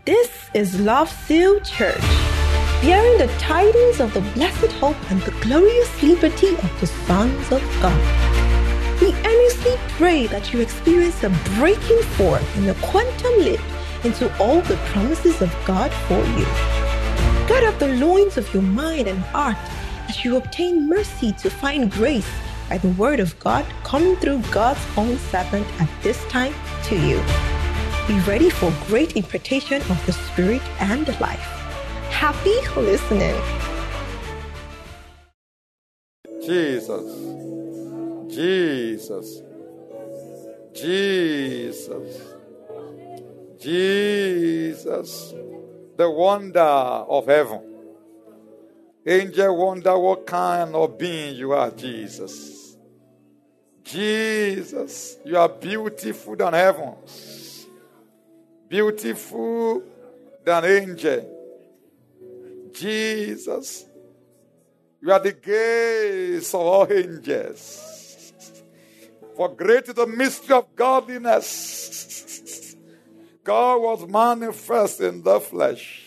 This is Love Seal Church, bearing the tidings of the blessed hope and the glorious liberty of the sons of God. We earnestly pray that you experience a breaking forth in the quantum leap into all the promises of God for you. Gird up the loins of your mind and heart as you obtain mercy to find grace by the word of God coming through God's own servant at this time to you. Be ready for great impartation of the Spirit and life. Happy listening. Jesus, Jesus, Jesus, Jesus, the wonder of heaven. Angel wonder what kind of being you are, Jesus. Jesus, you are beautiful than heavens. Beautiful than angel. Jesus, you are the gaze of all angels. For great is the mystery of godliness. God was manifest in the flesh,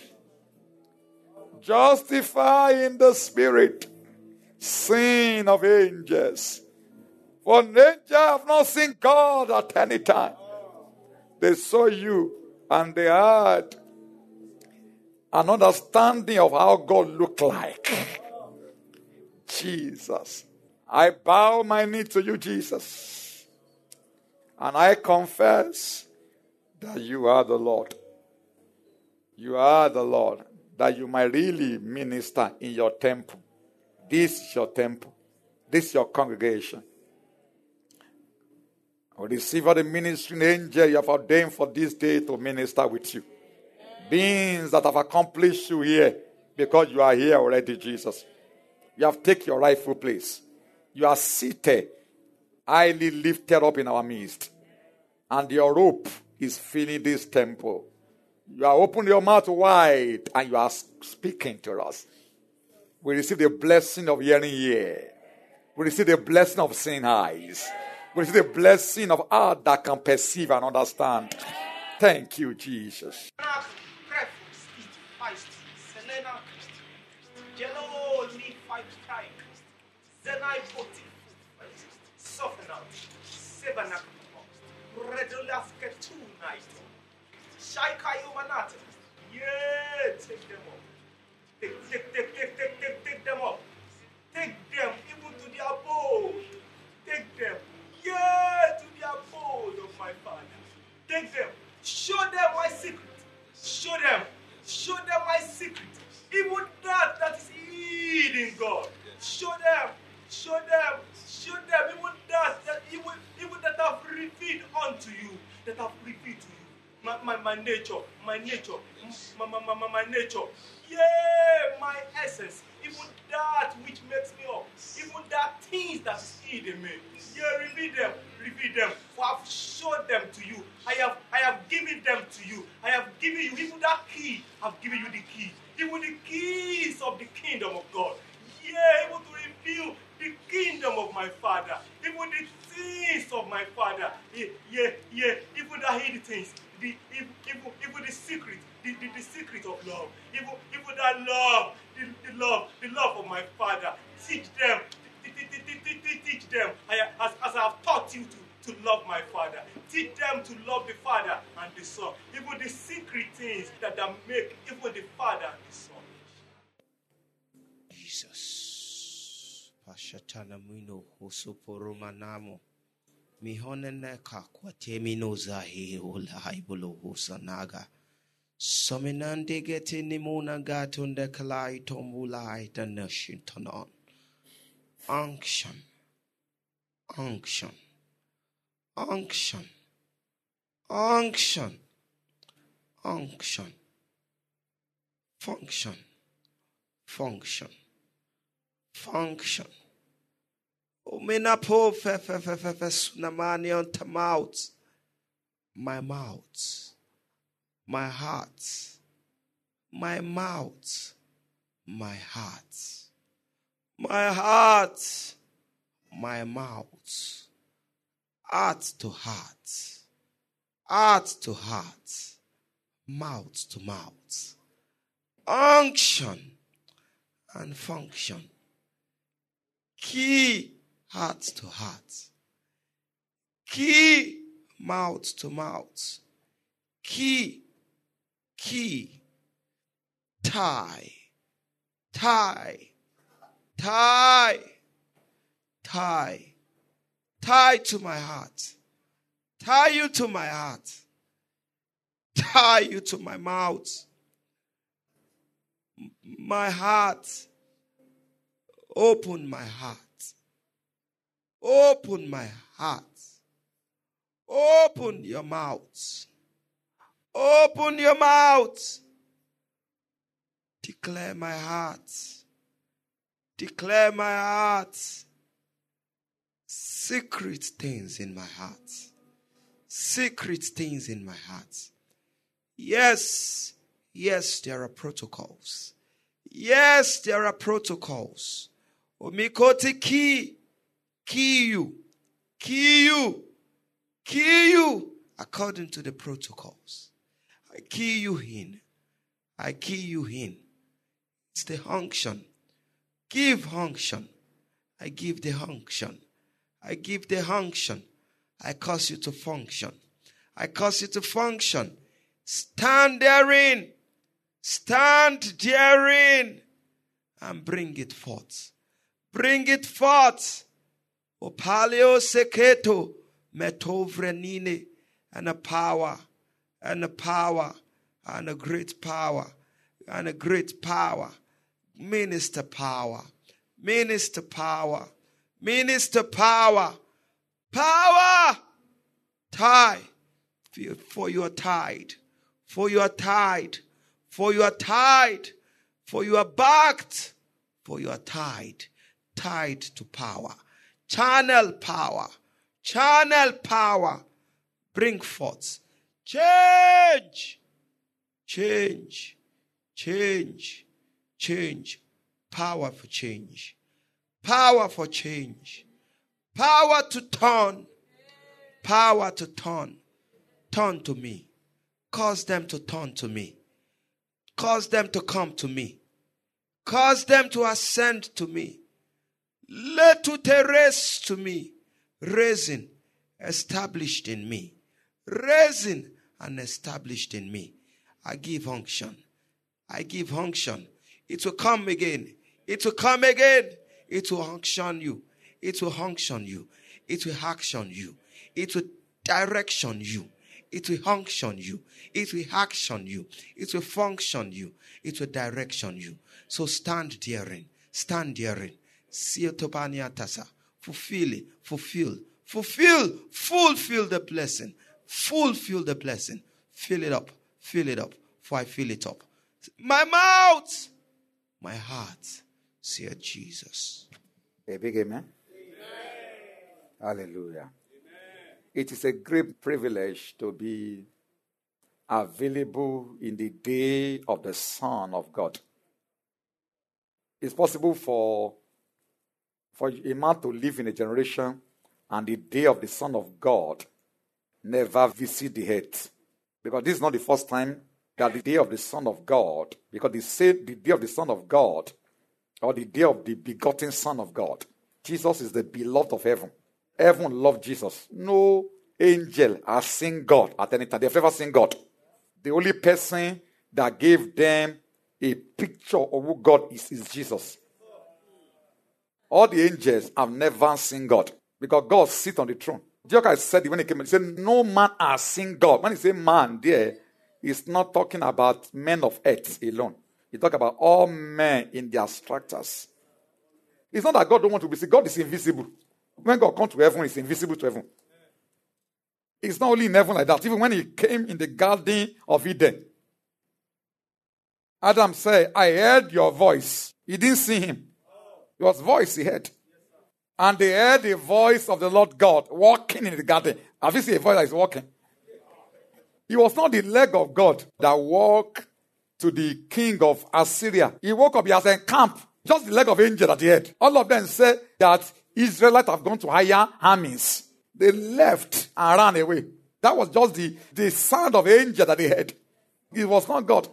justified in the spirit, seen of angels. For an angel have not seen God at any time. They saw you and they had an understanding of how God looked like. Jesus, I bow my knee to you, Jesus, and I confess that you are the Lord. You are the Lord, that you might really minister in your temple. This is your temple. This is your congregation. I will receive the ministering angel you have ordained for this day to minister with you. Beings that have accomplished you here because you are here already, Jesus. You have taken your rightful place. You are seated, highly lifted up in our midst. And your robe is filling this temple. You are opening your mouth wide and you are speaking to us. We receive the blessing of hearing ear. We receive the blessing of seeing eyes. We receive the blessing of heart that can perceive and understand. Thank you, Jesus. Yeah, take them up. Take them up. Take them even to the abode. Take them, yeah, to the abode of my Father. Take them. Show them my secret. Show them my secret. Even that is hid in God. Show them. Even that I've revealed unto you. That I've revealed to you. My nature. My nature. Yeah, my essence. Even that which makes me up. Even that things that is hid in me. Yeah, reveal them. For I've showed them to you. I have given them to you. I have given you even that key. I've given you the key. Even the keys of the kingdom of God. Yeah, able to reveal the kingdom of my Father. Even the things of my Father. Yeah. Even the hidden things. Even the secret. The secret of love. Even that love. The love of my Father. Teach them. Teach them. As I have taught you to love my Father. Teach them to love the Father and the Son. Even the secret things that make even the Father and the Son. Jesus. Pashatana mino hosoporomanamo. Mihoneneka kwa temino zahi ulahibolo hosanaga. Sominande gete nimona gatunde kalai tombulai the nation tonon. Unction. Function. Omena po fe sunamani on the mouth. My mouth. My heart. My mouth. My heart. My heart. My mouth. Heart to heart. Heart to heart. mouth to mouth. Unction and function. Key heart to heart. Key mouth to mouth. Key. Tie. Tie to my heart. Tie you to my heart. Tie you to my mouth. My heart. Open my heart. Open my heart. Open your mouth. Open your mouth. Declare my heart. Declare my heart. Secret things in my heart. Secret things in my heart. Yes, there are protocols. Yes, there are protocols. Omikoti key you according to the protocols. I key you in. It's the unction. Give unction. I give the unction. I cause you to function. Stand therein. And bring it forth. Opaleo seketo metovrenine. And a power. And a great power. Minister power. Tie. For you are tied. For you are backed. For you are tied. Tied to power. Channel power. Bring forth. Change. Power for change. Power to turn. Turn to me. Cause them to turn to me. Cause them to come to me. Cause them to ascend to me. Let to terrace to me. Raising established in me. Raising and established in me. I give unction. It will come again. It will unction you. It will action you. It will direction you. It will action you. It will function you. It will direction you. So stand therein. Fulfill the blessing. Fulfill the blessing. Fill it up. For I fill it up. My mouth, my heart, said Jesus. A big amen. Hallelujah. Amen. It is a great privilege to be available in the day of the Son of God. It's possible for a man to live in a generation and the day of the Son of God never visit the earth. Because this is not the first time that the day of the Son of God, because they say the day of the Son of God, or the day of the begotten Son of God. Jesus is the beloved of heaven. Heaven loved Jesus. No angel has seen God at any time. They've never seen God. The only person that gave them a picture of who God is Jesus. All the angels have never seen God because God sits on the throne. Jesus said when he came, he said, no man has seen God. When he said man there, he's not talking about men of earth alone. He talks about all men in their structures. It's not that God don't want to be seen. God is invisible. When God comes to heaven, he's invisible to heaven. It's not only in heaven like that. Even when he came in the Garden of Eden, Adam said, I heard your voice. He didn't see him. It was voice he heard. And they heard the voice of the Lord God walking in the garden. Have you seen a voice that is walking? It was not the leg of God that walked to the king of Assyria. He woke up, he has encamped. Just the leg of angel that he had. All of them said that Israelites have gone to hire armies. They left and ran away. That was just the sound of angel that they had. It was not God.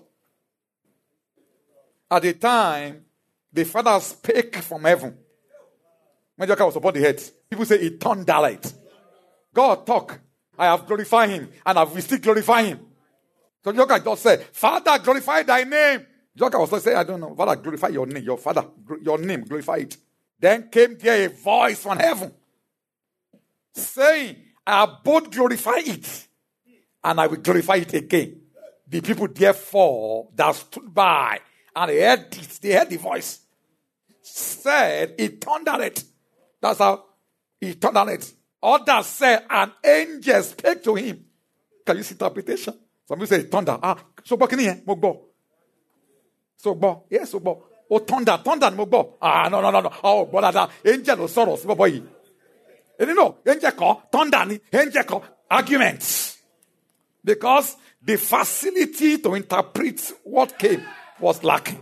At the time, the Father spake from heaven. When Joker was upon the head, people say it turned light. God talk. I have glorified him, and I will still glorify him. So Joker just said, Father, glorify thy name. Joker was saying, I don't know. Father, glorify your name. Your Father, your name, glorify it. Then came there a voice from heaven saying, I have both glorified it, and I will glorify it again. The people therefore that stood by and they heard the voice, said, it thundered it. That's how he thundered it. Others said, an angel spake to him. Can you see interpretation? Some people say thunder. So can you hear? So yes, so oh thunder, mogbo. No. Oh, but that angel no sorrows, boy. You know, angel call thunder ni angel call arguments. Because the facility to interpret what came was lacking.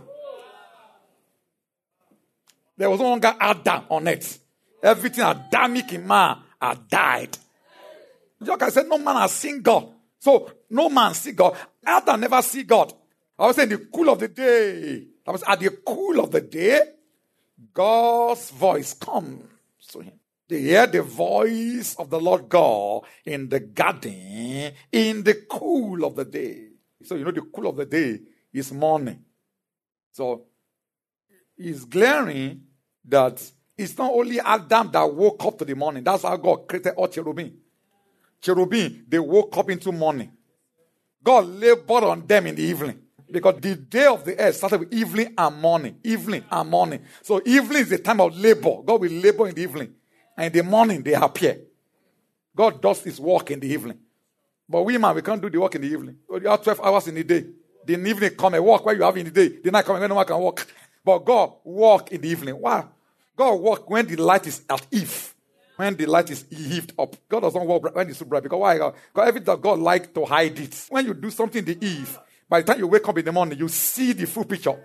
There was no longer Adam on it. Everything Adamic in man had died. Joker said, no man has seen God. So, no man see God. Adam never see God. I was saying the cool of the day. I was at the cool of the day, God's voice comes to him. They hear the voice of the Lord God in the garden in the cool of the day. So, you know, the cool of the day is morning. So, it's glaring that it's not only Adam that woke up to the morning. That's how God created all cherubim. Cherubim, they woke up into morning. God labored on them in the evening. Because the day of the earth started with evening and morning. Evening and morning. So evening is the time of labor. God will labor in the evening. And in the morning, they appear. God does his work in the evening. But we can't do the work in the evening. You have 12 hours in the day. The evening come and walk where you have in the day. The night come when no one can walk. But God walk in the evening. Why? God walk when the light is at eve. When the light is heaved up. God doesn't walk when it's so bright. Because why? Because everything God likes to hide it. When you do something in the eve, by the time you wake up in the morning, you see the full picture.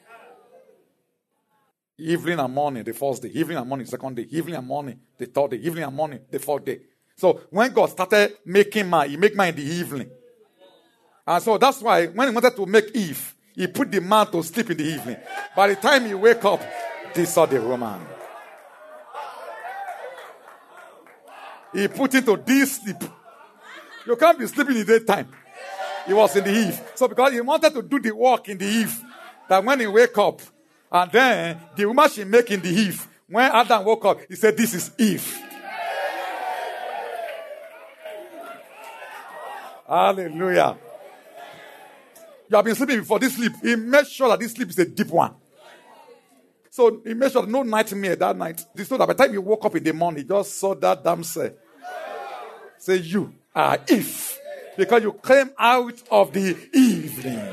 Evening and morning, the first day. Evening and morning, second day. Evening and morning, the third day. Evening and morning, the fourth day. So when God started making man, he made man in the evening. And so that's why when he wanted to make Eve, he put the man to sleep in the evening. By the time he wake up, they saw the woman. He put into deep sleep. You can't be sleeping in the daytime. He was in the eve. So because he wanted to do the work in the eve, that when he wake up, and then the woman she make in the eve, when Adam woke up, he said, this is Eve. Hallelujah. You have been sleeping before this sleep. He made sure that this sleep is a deep one. So he made sure no nightmare that night. So that by the time he woke up in the morning, he just saw that damsel. Say, you are Eve. Because you came out of the evening.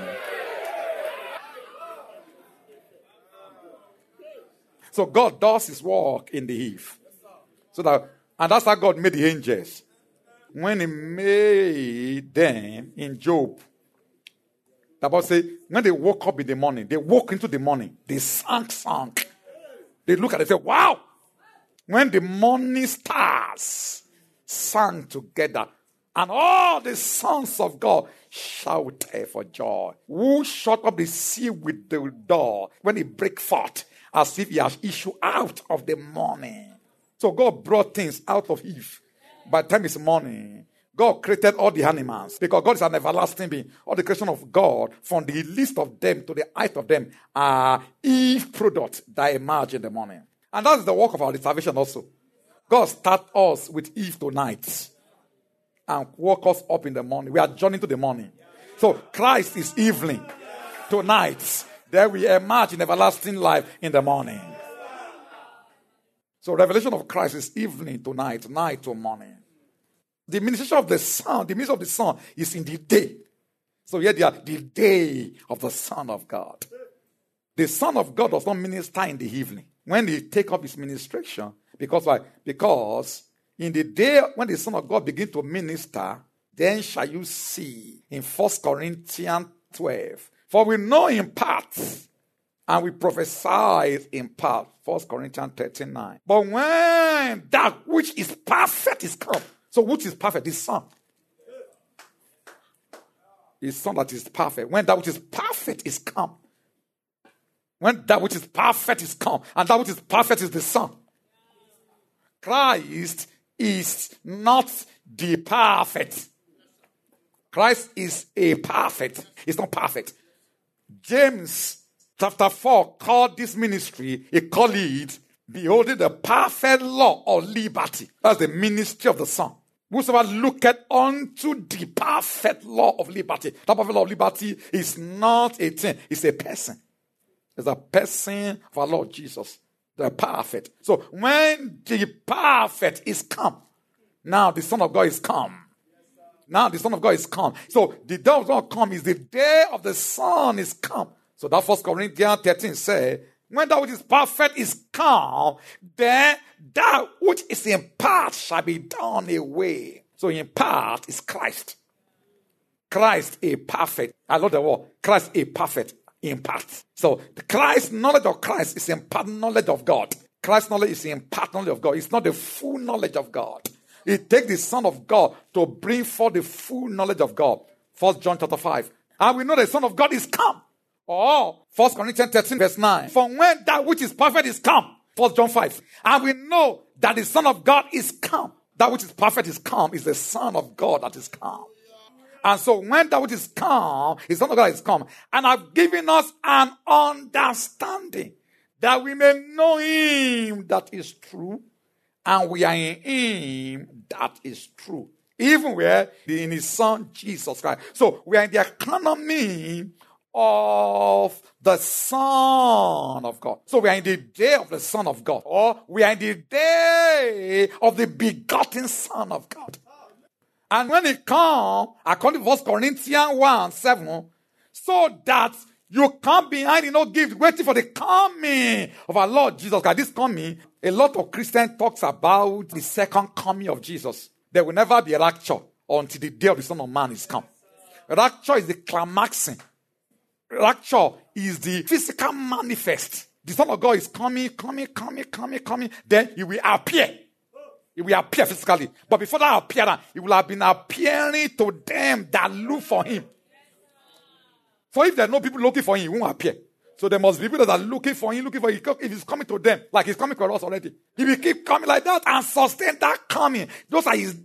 So God does his work in the eve. And that's how God made the angels. When he made them in Job, the Bible says, when they woke up in the morning, they woke into the morning, they sank. They look at it and say, wow! When the morning stars sang together, and all the sons of God shouted for joy. Who shut up the sea with the door when it break forth, as if he has issued out of the morning. So God brought things out of Eve. By the time it's morning, God created all the animals. Because God is an everlasting being. All the creation of God, from the least of them to the height of them, are Eve products that emerge in the morning. And that's the work of our salvation also. God starts us with Eve tonight. And woke us up in the morning. We are journeying to the morning. So Christ is evening. Tonight. Then we emerge in everlasting life in the morning. So revelation of Christ is evening to night, night to morning. The ministration of the Son, the ministry of the Son is in the day. So here they are, the day of the Son of God. The Son of God does not minister in the evening. When he take up his ministration, because why? Because in the day when the Son of God begins to minister, then shall you see in 1 Corinthians 12. For we know in part, and we prophesy in part. 1 Corinthians 13:9. But when that which is perfect is come. So which is perfect? The Son. His Son that is perfect. When that which is perfect is come. When that which is perfect is come. And that which is perfect is the Son. Christ is not the perfect. Christ is a perfect. He's not perfect. James chapter 4 called this ministry, he called it, beholding the perfect law of liberty. That's the ministry of the Son. Whosoever looketh unto the perfect law of liberty. That perfect law of liberty is not a thing, it's a person. It's a person of our Lord Jesus. The perfect. So when the perfect is come, now the Son of God is come. Now the Son of God is come. So the day of God come is the day of the Son is come. So that 1 Corinthians 13 says, when that which is perfect is come, then that which is in part shall be done away. So in part is Christ. Christ a perfect. I love the word. Christ a perfect in part. So the Christ, knowledge of Christ is in part knowledge of God. Christ's knowledge is in part knowledge of God. It's not the full knowledge of God. It takes the Son of God to bring forth the full knowledge of God. 1 John chapter 5. And we know the Son of God is come. Or 1 Corinthians 13 verse 9. For when that which is perfect is come. 1 John 5. And we know that the Son of God is come. That which is perfect is come is the Son of God that is come. And so when that which is come, the Son of God is come. And have given us an understanding that we may know him that is true. And we are in him that is true. Even where in his Son Jesus Christ. So we are in the economy of the Son of God. So we are in the day of the Son of God. Or we are in the day of the begotten Son of God. And when it comes, according to 1 Corinthians 1:7, so that you come behind in no gift, waiting for the coming of our Lord Jesus Christ. This coming, a lot of Christians talks about the second coming of Jesus. There will never be a rapture until the day of the Son of Man is come. Rapture is the climaxing. Rapture is the physical manifest. The Son of God is coming. Then he will appear. He will appear physically. But before that appearance, he will have been appearing to them that look for him. For if there are no people looking for him, he won't appear. So there must be people that are looking for him. If he's coming to them, like he's coming to us already. He will keep coming like that and sustain that coming. Those are his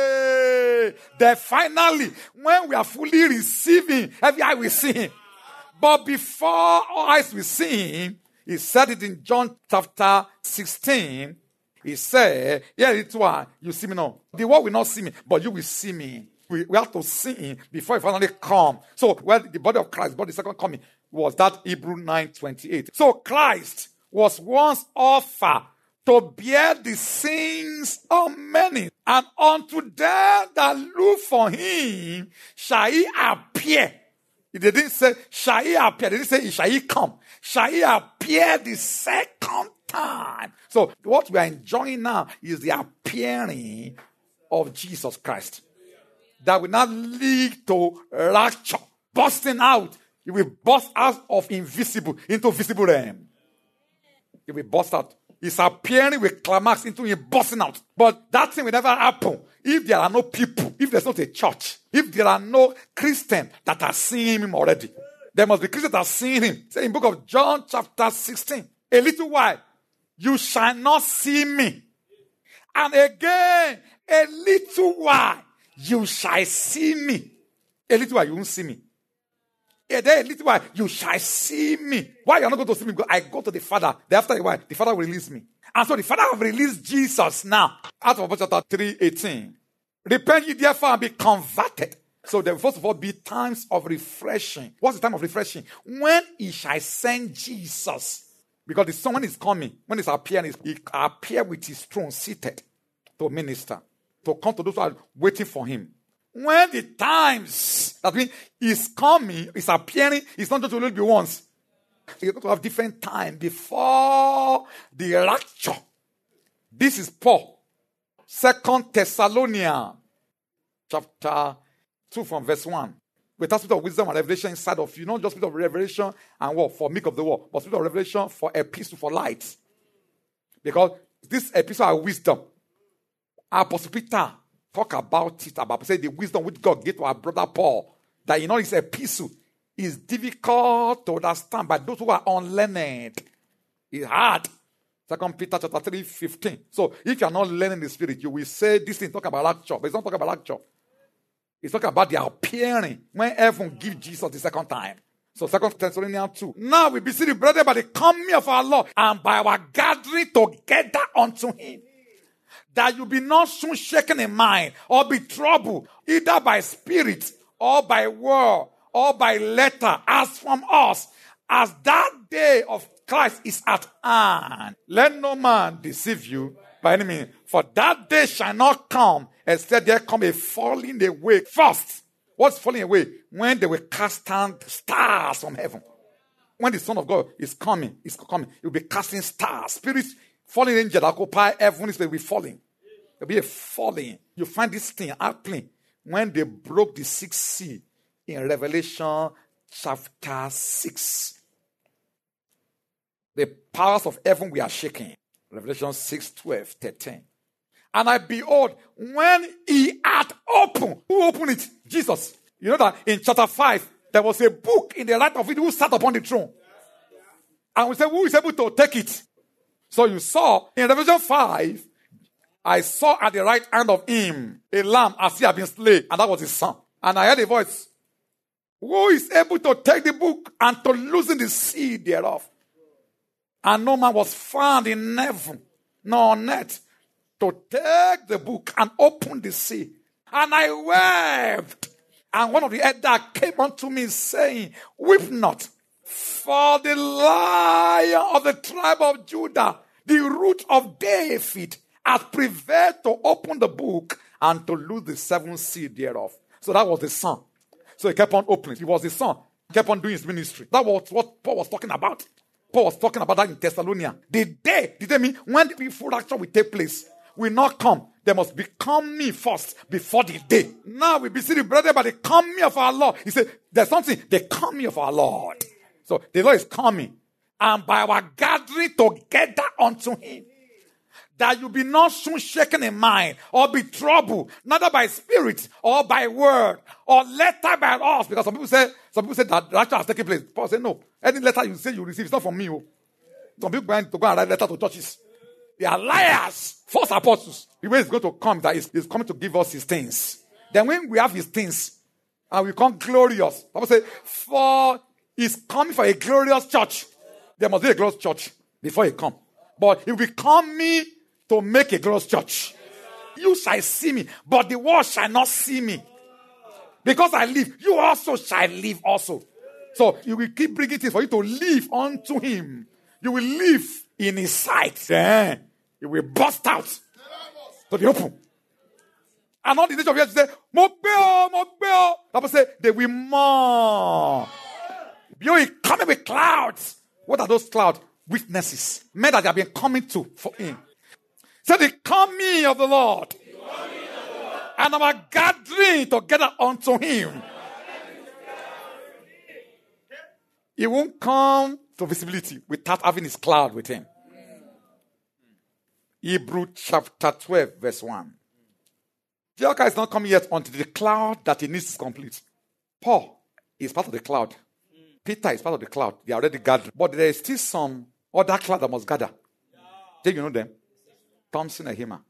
days. Then finally, when we are fully receiving, every eye will see him. But before our eyes will see him, he said it in John chapter 16. He said, yeah, it's why you see me now. The world will not see me, but you will see me. We have to see him before he finally come. So, the body of Christ, body second coming, was that Hebrew 9:28. So Christ was once offered to bear the sins of many. And unto them that look for him shall he appear. They didn't say, shall he appear? They didn't say, shall he come? Shall he appear the second time? So what we are enjoying now is the appearing of Jesus Christ. That will not lead to rapture, busting out. It will burst out of invisible into visible realm. It will burst out. His appearing will climax into him busting out. But that thing will never happen if there are no people, if there's not a church, if there are no Christians that are seeing him already. There must be Christians that are seeing him. Say in the book of John chapter 16, a little while, you shall not see me. And again, a little while, you shall see me. A little while, you won't see me. A little while, you shall see me. Why you are not going to see me? Because I go to the Father. Then after a while, the Father will release me. And so the Father will release Jesus now. Out of chapter 3:18. Repent ye therefore and be converted. So there will first of all be times of refreshing. What's the time of refreshing? When he shall send Jesus. Because the Son, when he's coming, when he's appearing, he appear with his throne seated to minister. To come to those who are waiting for him. When the times that means he's coming, he's appearing, it's not just only be once. You're going to have different time before the rapture. This is Paul. 2 Thessalonians chapter 2 from verse 1. With a spirit of wisdom and revelation inside of you. Not just spirit of revelation and what? For make of the world. But spirit of revelation for epistle, for light. Because this epistle are wisdom. Apostle Peter talk about it, about say the wisdom which God gave to our brother Paul, that his epistle is difficult to understand by those who are unlearned. It's hard. 2 Peter chapter 3:15. So if you are not learning the Spirit, you will say this thing talking about rapture, but it's not talking about rapture. It's talking about the appearing when heaven gives Jesus the second time. So 2 Thessalonians 2. Now we beseech you, brethren, by the coming of our Lord and by our gathering together unto him, that you be not soon shaken in mind or be troubled, either by spirit or by word or by letter, as from us, as that day of Christ is at hand. Let no man deceive you by any means, for that day shall not come except there come a falling away first. What's falling away? When they will cast down stars from heaven. When the Son of God is coming, he will be casting stars. Spirits, falling angels that occupy heaven, they will be falling. There will be a falling. You find this thing happening when they broke the sixth seal in Revelation chapter 6. The powers of heaven we are shaking. Revelation 6:12-13. And I behold, when he had opened, who opened it? Jesus. You know that in chapter 5, there was a book in the right of it who sat upon the throne. And we said, who is able to take it? So you saw in Revelation 5, I saw at the right hand of him a lamb as he had been slain, and that was his son. And I heard a voice, who is able to take the book and to loosen the seal thereof? And no man was found in heaven, nor on earth, to take the book and open the seal. And I wept. And one of the elders came unto me, saying, weep not, for the Lion of the tribe of Judah, the root of David, has prevailed to open the book and to loose the seventh seal thereof. So that was the son. So he kept on opening. He was the son. He kept on doing his ministry. That was what Paul was talking about. Paul was talking about that in Thessalonica. The day, did they mean when the full rapture will take place, will not come. They must become me first before the day. Now we beseech the brethren by the coming of our Lord. He said, there's something, the coming of our Lord. So the Lord is coming. And by our gathering together unto him, that you be not soon shaken in mind or be troubled, neither by spirit or by word or letter by us. Because some people say that rapture has taken place. Paul said, no. Any letter you say you receive is not from me. Some people going to go and write letter to churches. They are liars, false apostles. The way it's going to come, that is coming to give us his things. Then when we have his things, and we become glorious. Bible say, for he's coming for a glorious church. There must be a glorious church before he come. But he will be coming to make a glorious church. You shall see me, but the world shall not see me. Because I live, you also shall live also. So you will keep bringing things for you to live unto him. You will live in his sight. Then you will burst out to the open. And all the nation of the earth say, Mobile. Bible say, they will mourn. You will coming with clouds. What are those clouds? Witnesses. Men that they have been coming to for him. So the coming of the Lord. And our gathering together unto him. He won't come to visibility without having his cloud with him. Hebrews chapter 12 verse 1. Jesus is not coming yet until the cloud that he needs is complete. Paul is part of the cloud. Peter is part of the cloud. They are already gathered. But there is still some other cloud that must gather. Do you know them? Thompson and Hema.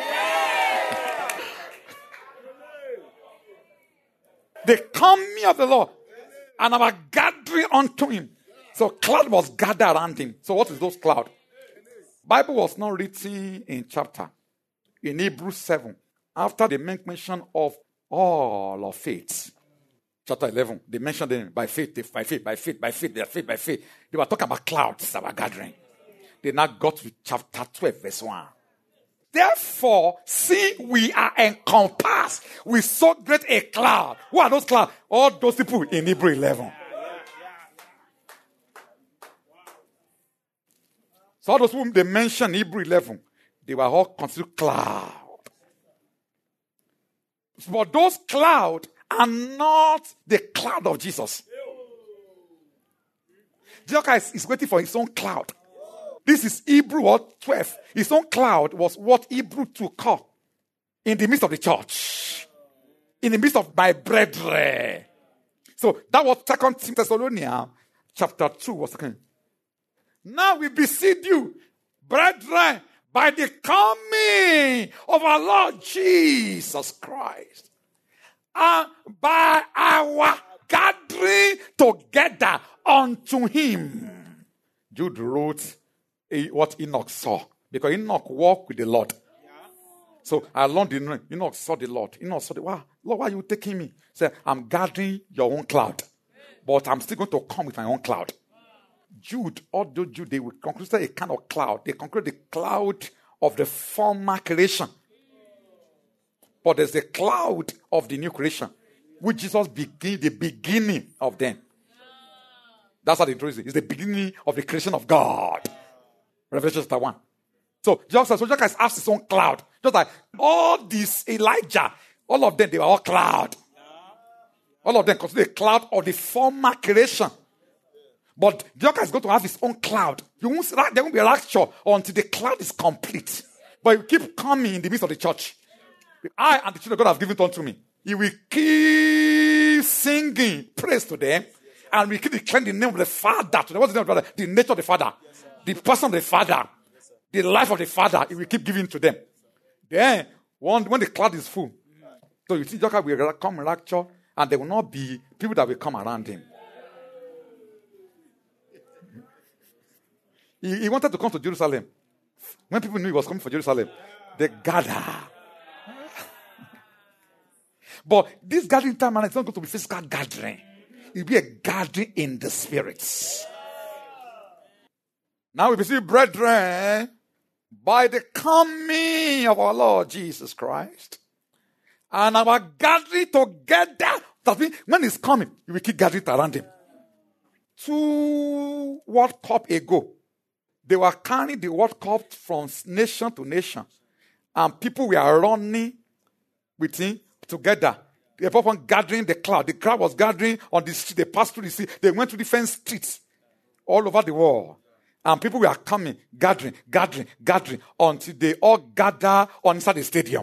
The coming of the Lord and our gathering unto him. So cloud must gather around him. So what is those clouds? Bible was not written in chapter. In Hebrews 7. After they make mention of all of faith. Chapter 11. They mentioned them by faith. They were talking about clouds that were gathering. They now got to chapter 12 verse 1. Therefore, see, we are encompassed with so great a cloud. Who are those clouds? All those people in Hebrew 11. So all those whom they mentioned in Hebrew 11, they were all considered cloud. But those clouds are not the cloud of Jesus. Jesus is waiting for his own cloud. This is Hebrew 12. His own cloud was what Hebrew 2 called in the midst of the church. In the midst of my brethren. So that was 2 Thessalonians chapter 2 was second. Now we beseech you, brethren, by the coming of our Lord Jesus Christ, and by our gathering together unto him. Jude wrote what Enoch saw, because Enoch walked with the Lord. So along the night, Enoch saw the Lord. Enoch saw wow, Lord, why are you taking me? He said, I'm gathering your own cloud, but I'm still going to come with my own cloud. Jude, although Jude, they concluded a kind of cloud. They concluded the cloud of the former creation. But there's the cloud of the new creation, which Jesus began the beginning of them. That's how they introduce it. It's the beginning of the creation of God. Revelation chapter 1. So Jesus has his own cloud. Just like all this Elijah, all of them, they were all cloud. All of them consider the cloud of the former creation. But Jesus is going to have his own cloud. There won't be a rapture until the cloud is complete. But he will keep coming in the midst of the church. I and the children of God have given it unto me. He will keep singing praise to them. And we keep declaring the name of the Father to them. What's the name of the Father? The nature of the Father. The person of the Father. The life of the Father. He will keep giving to them. Then, when the cloud is full, so you see, Jesus will come in rapture, and there will not be people that will come around him. He wanted to come to Jerusalem. When people knew he was coming for Jerusalem, they gather. But this gathering time, man, it's not going to be physical gathering. It will be a gathering in the spirits. Now we see, brethren, by the coming of our Lord Jesus Christ, and our gathering together, that means when he's coming, we will keep gathering around him. 2 World Cup ago, they were carrying the World Cup from nation to nation. And people were running with him together. They were upon gathering the crowd. The crowd was gathering on the street. They passed through the city. They went to different streets all over the world. And people were coming, gathering, until they all gather on inside the stadium.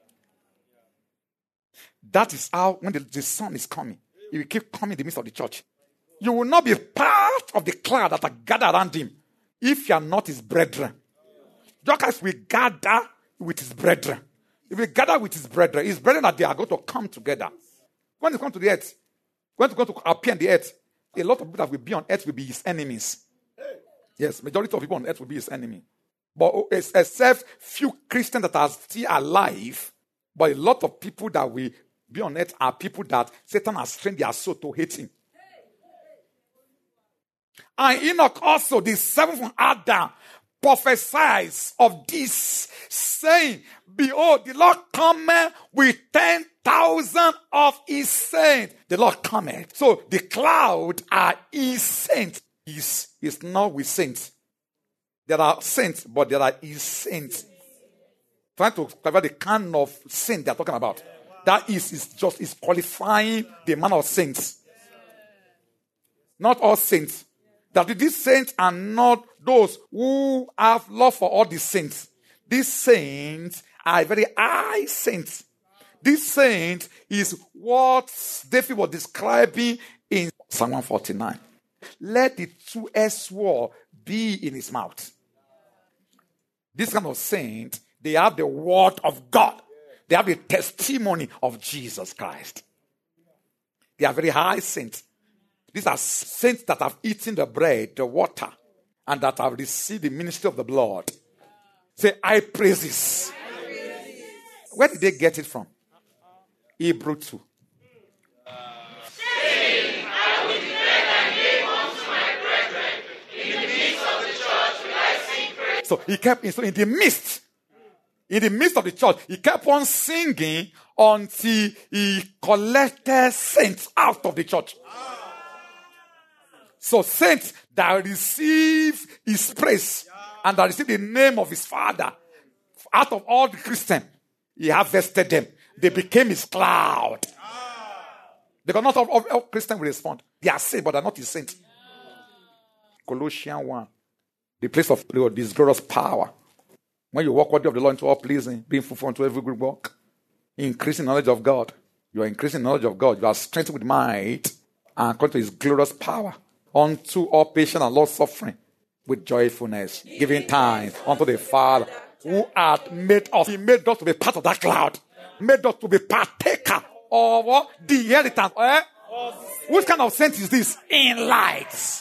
That is how, when the sun is coming, he will keep coming in the midst of the church. You will not be part of the cloud that are gathered around him if you are not his brethren. Just as we gather with his brethren. If we gather with his brethren that they are going to come together. When they come to the earth, when they're going to appear on the earth, a lot of people that will be on earth will be his enemies. Yes, majority of people on earth will be his enemy. But except few Christians that are still alive, but a lot of people that will be on earth are people that Satan has trained their soul to hate him. And Enoch also, the seventh from Adam, prophesies of this, saying, behold, the Lord cometh with 10,000 of his saints. The Lord cometh. So the cloud are his saints. Is not with saints. There are saints, but there are his saints. Trying to cover the kind of saint they are talking about. That is qualifying the amount of saints. Not all saints. That these saints are not those who have love for all the saints. These saints are very high saints. This saint is what David was describing in Psalm 149. Let the two-edged sword be in his mouth. This kind of saint, they have the word of God. They have the testimony of Jesus Christ. They are very high saints. These are saints that have eaten the bread, the water, and that have received the ministry of the blood. Say, I praise this. Where did they get it from? Hebrew 2. So he kept, so in the midst of the church, he kept on singing until he collected saints out of the church. So saints that receive his praise and that receive the name of his Father, out of all the Christians, he harvested them. They became his cloud. Because not all Christians will respond. They are saved, but they are not his saints. Colossians 1. The place of this glorious power. When you walk worthy of the Lord into all pleasing, being fruitful unto every good work, increasing knowledge of God. You are increasing knowledge of God. You are strengthened with might and according to his glorious power, unto all patience and long suffering, with joyfulness, giving thanks unto the Father, who hath made us. He made us to be part of that cloud. Made us to be partaker of what? The inheritance. Which kind of saint is this? In light.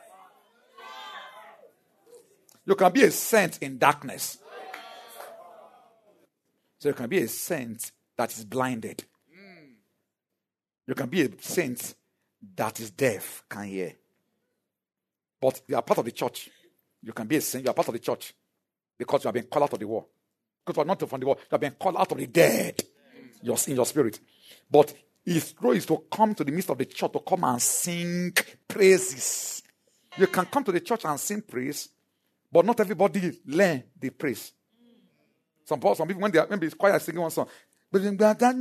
You can be a saint in darkness. So you can be a saint that is blinded. You can be a saint that is deaf, can't hear. But you are part of the church. You can be a saint, you are part of the church. Because you have been called out of the war. Because you are not from the war. You have been called out of the dead. You're in your spirit. But his role is to come to the midst of the church to come and sing praises. You can come to the church and sing praise, but not everybody learn the praise. Some people, when it's choir singing one song, some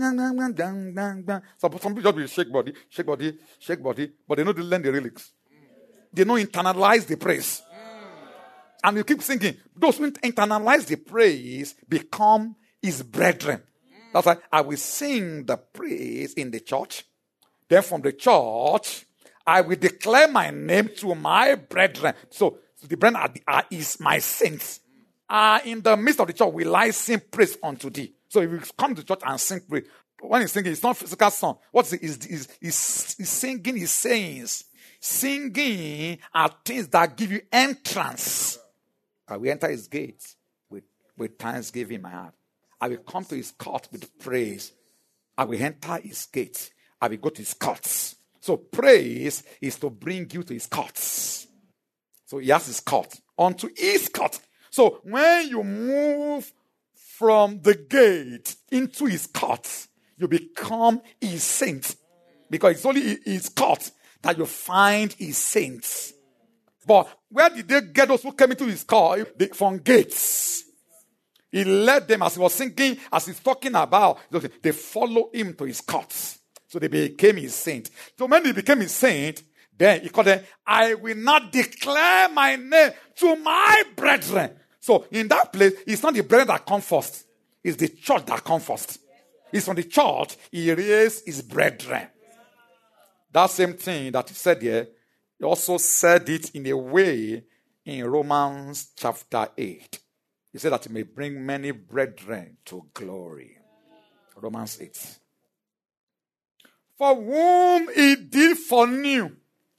people just will shake body, but they don't learn the lyrics. They don't internalize the praise. And you keep singing. Those who internalize the praise become his brethren. That's why I will sing the praise in the church. Then from the church, I will declare my name to my brethren. So the brethren is my saints. In the midst of the church, will I sing praise unto thee. So if you come to church and sing praise, when he's singing, it's not physical song. What is it? He's singing his sayings. Singing are things that give you entrance. I will enter his gates with thanksgiving in my heart. I will come to his court with praise. I will enter his gates. I will go to his courts. So praise is to bring you to his courts. So he has his court. Unto his court. So when you move from the gate into his courts, you become his saint. Because it's only his court that you find his saints. But where did they get those who came into his court? From gates. He led them as he was singing, as he's talking about. They follow him to his courts. So they became his saint. So when he became his saint, then he called them, I will not declare my name to my brethren. So in that place, it's not the brethren that come first. It's the church that come first. It's from the church he raised his brethren. That same thing that he said here, he also said it in a way in Romans chapter 8. He said that he may bring many brethren to glory. Romans 8. For whom he did foreknew,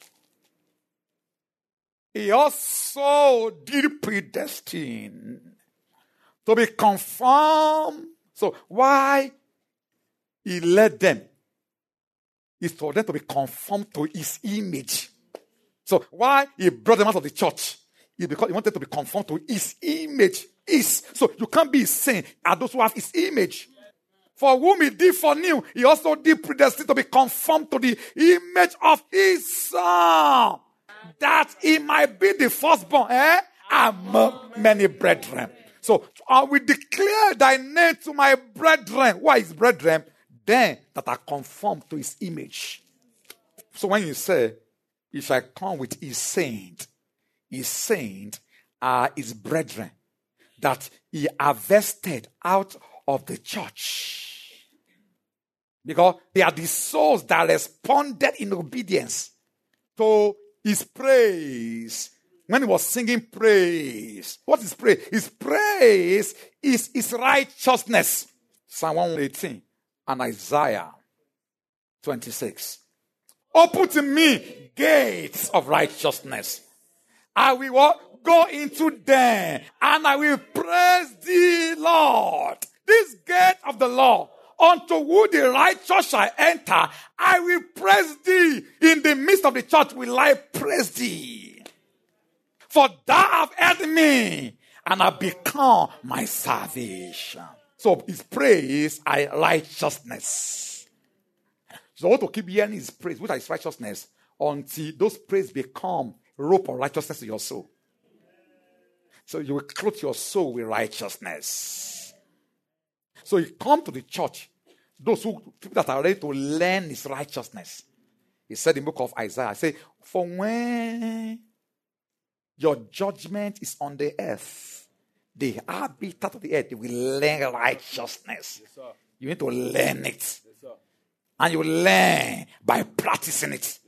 he also did predestine to be conformed. So why he led them is for them to be conformed to his image. So why he brought them out of the church is because he wanted to be conformed to his image. So you can't be seen as those who have his image. For whom he did foreknew, he also did predestine to be conformed to the image of his son, that he might be the firstborn among many brethren. So I will declare thy name to my brethren. Why his brethren? Them that are conformed to his image. So when you say, he shall come with his saint are his brethren that he harvested out of the church. Because they are the souls that responded in obedience to his praise. When he was singing praise, what is praise? His praise is his righteousness. Psalm 118 and Isaiah 26. Open to me gates of righteousness. I will what? Go into them and I will praise thee, Lord. This gate of the Lord, unto who the righteous shall enter, I will praise thee. In the midst of the church will I praise thee. For thou hast heard me and have become my salvation. So his praise is righteousness. So I want to keep hearing his praise, which is righteousness, until those praise become rope of righteousness in your soul. So you will clothe your soul with righteousness. So you come to the church, people that are ready to learn his righteousness. He said in the book of Isaiah, say, for when your judgment is on the earth, the habitat of the earth, they will learn righteousness. Yes, sir. You need to learn it. Yes, sir. And you learn by practicing it. Yes,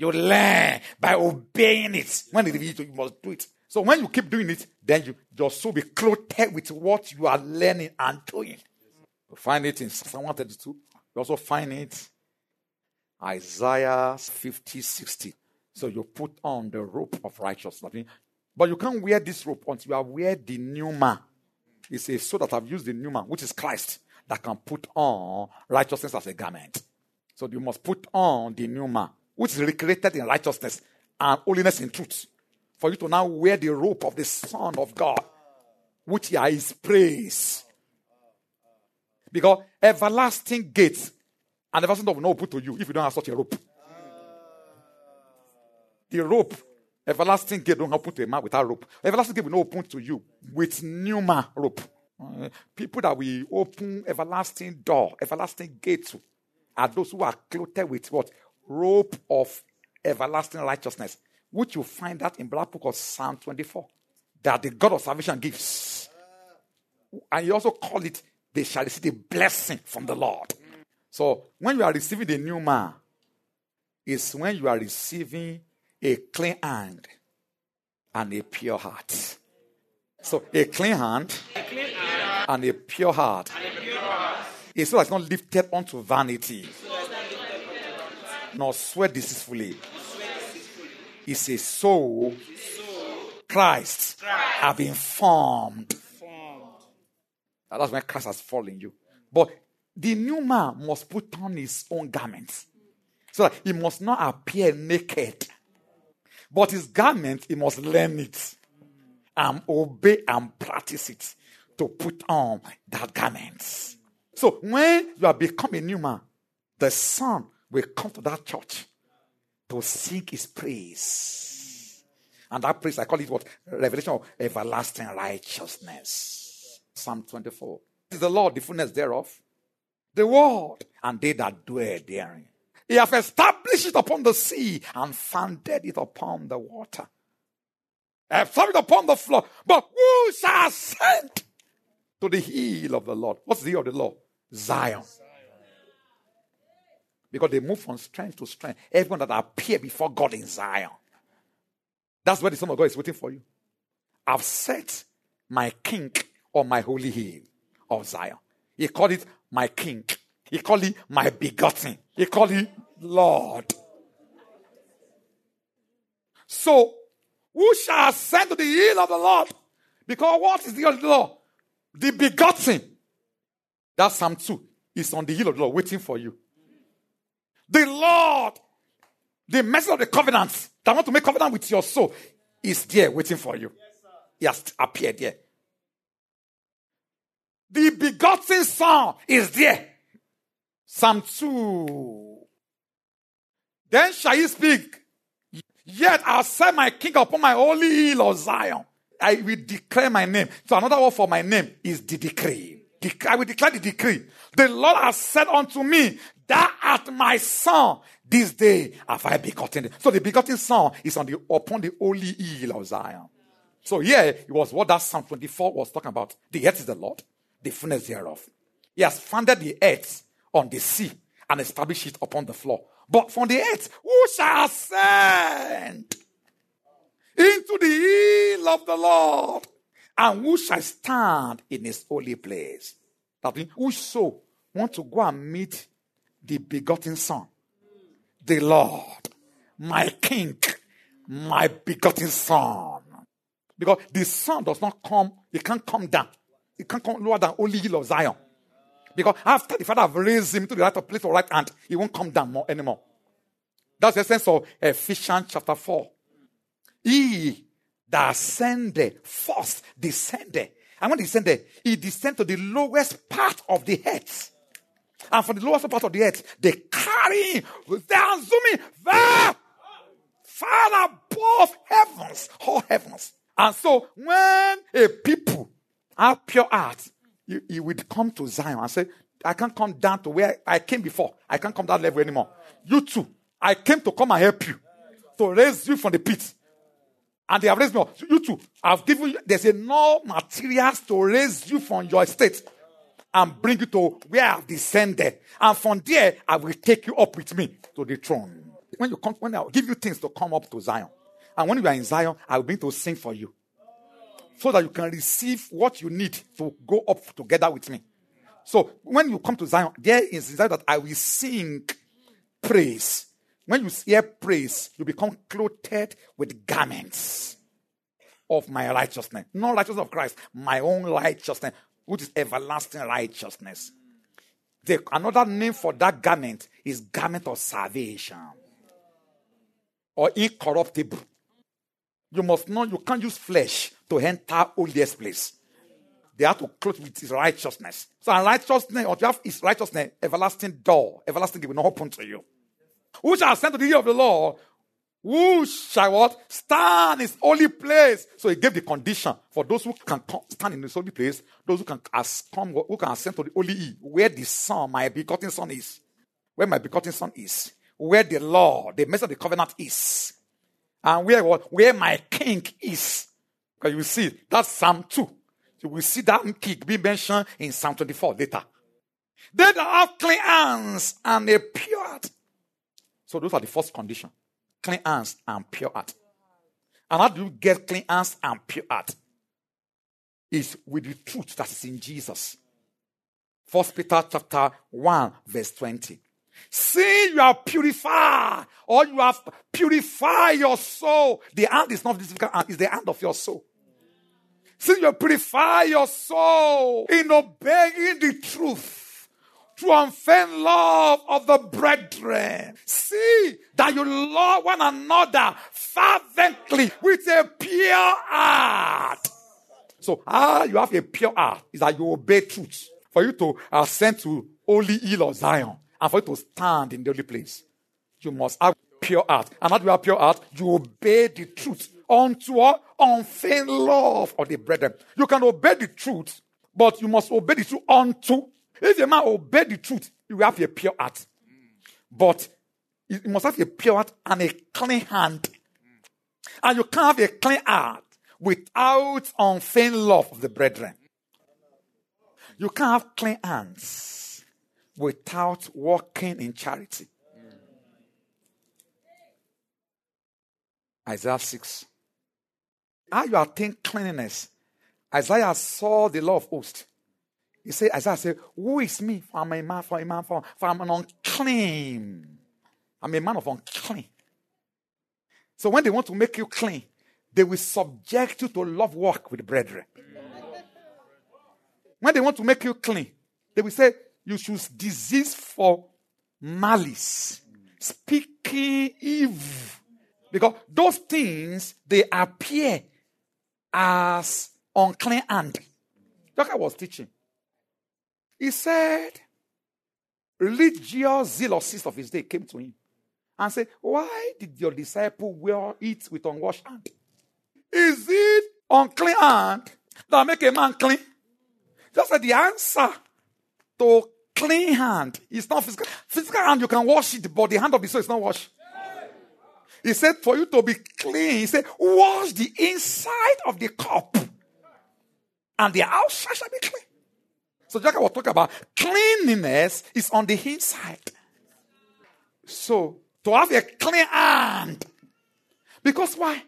You learn by obeying it. When it reveals you, you must do it. So when you keep doing it, then your soul will be clothed with what you are learning and doing. You find it in Psalm 132. You also find it Isaiah 50:60. So you put on the robe of righteousness. But you can't wear this robe until you have wear the new man. It's a soul that have used the new man, which is Christ, that can put on righteousness as a garment. So you must put on the new man, which is recreated in righteousness and holiness in truth. For you to now wear the robe of the Son of God, which are his praise. Because everlasting gates and everlasting door will not open to you if you don't have such a robe. The robe, everlasting gate don't open to a man without robe. Everlasting gate will not open to you with new man robe. People that will open everlasting door, everlasting gate to, are those who are clothed with what? Robe of everlasting righteousness. Which you find that in Black Book of Psalm 24. That the God of salvation gives. And you also call it, they shall receive the blessing from the Lord. So when you are receiving the new man, it's when you are receiving a clean hand and a pure heart. So a clean hand and a pure heart. A soul that's not lifted unto vanity, nor sweat deceitfully. It's a soul Christ have been formed. That's when Christ has fallen you. But the new man must put on his own garments. So that he must not appear naked. But his garment, he must learn it. And obey and practice it. To put on that garment. So when you have become a new man, the Son will come to that church to sing his praise. And that praise, I call it what? Revelation of everlasting righteousness. Psalm 24. Is the Lord the fullness thereof? The world and they that dwell therein. He hath established it upon the sea and founded it upon the water. I have established it upon the floor. But who shall ascend to the hill of the Lord? What's the hill of the Lord? Zion. Because they move from strength to strength. Everyone that appear before God in Zion. That's where the Son of God is waiting for you. I've set my king on my holy hill of Zion. He called it my king. He called it my begotten. He called it Lord. So, who shall ascend to the hill of the Lord? Because what is the hill of the Lord? The begotten. That's Psalm 2. Is on the hill of the Lord waiting for you. The Lord, the message of the covenant that want to make covenant with your soul is there waiting for you. He has appeared there. The begotten Son is there. Psalm 2. Then shall he speak. Yet I'll set my king upon my holy hill of Zion. I will declare my name. So another word for my name is the decree. I will declare the decree. The Lord has said unto me, thou art my son. This day have I begotten thee. So the begotten Son is upon the holy hill of Zion. So here it was what that Psalm 24 was talking about. The earth is the Lord, the fullness thereof. He has founded the earth on the sea and established it upon the floor. But from the earth, who shall ascend into the hill of the Lord? And who shall stand in his holy place? That means whoso want to go and meet the begotten Son, the Lord, my King, my begotten Son. Because the Son does not come, he can't come down. He can't come lower than holy hill of Zion. Because after the Father have raised him to the right place of right hand, he won't come down more anymore. That's the sense of Ephesians chapter 4. He that ascended first descended. And when he descended, he descended to the lowest part of the earth. And from the lowest part of the earth, they carry him. They are zooming far above heavens, all heavens. And so when a people have pure heart, he would come to Zion and say, I can't come down to where I came before. I can't come that level anymore. You too. I came to come and help you. To raise you from the pit. And they have raised me up. You too. I've given you, there's enough materials to raise you from your estate. And bring you to where I've descended. And from there, I will take you up with me to the throne. when I give you things to come up to Zion. And when you are in Zion, I will begin to sing for you. So that you can receive what you need to go up together with me. So when you come to Zion, there is Zion that I will sing praise. When you hear praise, you become clothed with garments of my righteousness. Not righteousness of Christ, my own righteousness, which is everlasting righteousness. Another name for that garment is garment of salvation. Or incorruptible. You must know you can't use flesh to enter holiest place. They have to clothe with his righteousness. So righteousness, or you have his righteousness, everlasting door, everlasting will not open to you. Who shall ascend to the hill of the Lord? Who shall what? Stand in his holy place. So he gave the condition for those who can stand in his holy place, those who can ascend to the holy hill, where the Son, my begotten Son is. Where my begotten Son is. Where the Lord, the message of the covenant is. And where my king is. Because you see, that's Psalm 2. You will see that king being mentioned in Psalm 24 later. They that have clean hands and a pure heart. So those are the first condition. Clean hands and pure heart. And how do you get clean hands and pure heart? It's with the truth that is in Jesus. 1 Peter chapter 1 verse 20. See, you are purified, or you have purified your soul. The hand is not the physical hand, it's the hand of your soul. See, you purify your soul in obeying the truth through unfeigned love of the brethren. See that you love one another fervently with a pure heart. So, you have a pure heart is that you obey truth. For you to ascend to holy hill of Zion. And for you to stand in the holy place, you must have pure heart. And how do you have pure heart? You obey the truth unto unfeigned love of the brethren. You can obey the truth, but you must obey the truth unto. If a man obey the truth, you will have a pure heart. But you must have a pure heart and a clean hand. And you can't have a clean heart without unfeigned love of the brethren. You can't have clean hands without walking in charity. Isaiah 6. How you attain cleanliness? Isaiah saw the law of hosts. Isaiah said, who is me? For I'm a man, for I'm an unclean. I'm a man of unclean. So when they want to make you clean, they will subject you to love walk with the brethren. When they want to make you clean, they will say, you should disease for malice, speaking evil. Because those things, they appear as unclean hand. Like I was teaching. He said, religious zealousness of his day came to him and said, why did your disciple eat with unwashed hand? Is it unclean hand that make a man clean? Just like the answer to clean hand is not physical. Physical hand, you can wash it, but the hand of the soul is not washed. He said, for you to be clean, he said, wash the inside of the cup, and the outside shall be clean. So Jacob was talking about cleanliness is on the inside. So, to have a clean hand. Because why?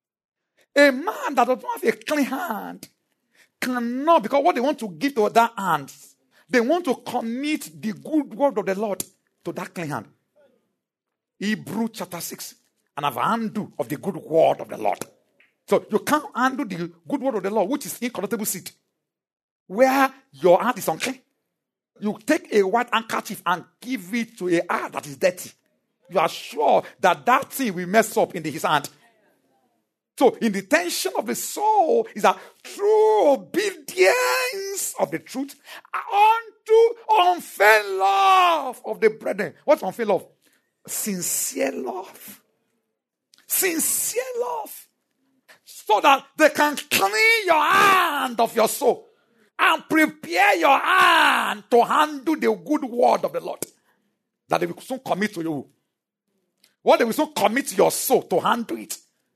A man that does not have a clean hand cannot, because what they want to give to that hand, they want to commit the good word of the Lord to that clean hand. Hebrews chapter 6. And have a handle of the good word of the Lord. So you can't handle the good word of the Lord, which is incorruptible seed, where your hand is unclean. You take a white handkerchief and give it to a hand that is dirty. You are sure that that thing will mess up in his hand. So in the tension of the soul is that true obedience of the truth unto unfeigned love of the brethren. What's unfeigned love? Sincere love. Sincere love. So that they can clean your hand of your soul and prepare your hand to handle the good word of the Lord that they will soon commit to you. What they will soon commit your soul to handle it.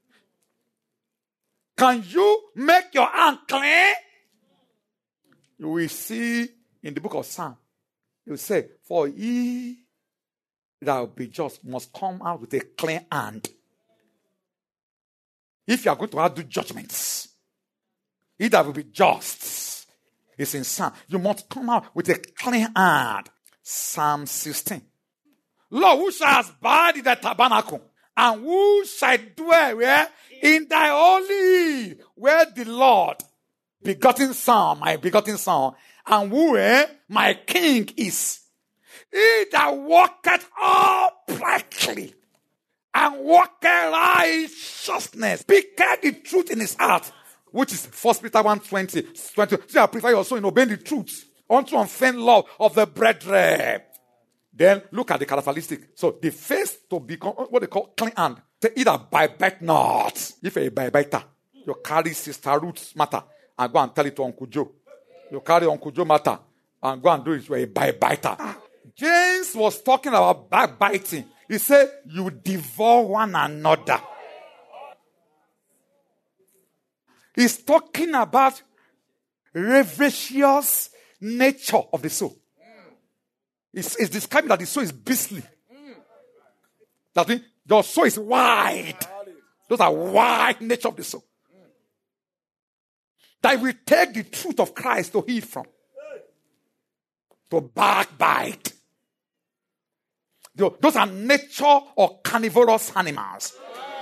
Can you make your hand clean? You will see in the book of Psalm, you say, for he that will be just must come out with a clean hand. If you are going to do judgments, he that will be just is in Psalm. You must come out with a clean hand. Psalm 16. Lord, who shall abide in thy tabernacle? And who shall dwell where? In thy holy, where the Lord, begotten Son, my begotten Son, and who my King is. He that walketh uprightly and walketh righteousness, speaketh the truth in his heart, which is 1 Peter 1:20. So I prefer your soul in obeying the truth unto unfeigned love of the brethren. Then look at the characteristic. So the first to become what they call clean hand. Say either bite not. If you're a biter, you carry Sister Ruth's matter and go and tell it to Uncle Joe. You carry Uncle Joe matter and go and do it to a biter. James was talking about backbiting. He said, you devour one another. He's talking about rapacious nature of the soul. It's describing that the soul is beastly. That means your soul is wide. Those are wide nature of the soul. That we take the truth of Christ to eat from. To backbite. Those are nature or carnivorous animals.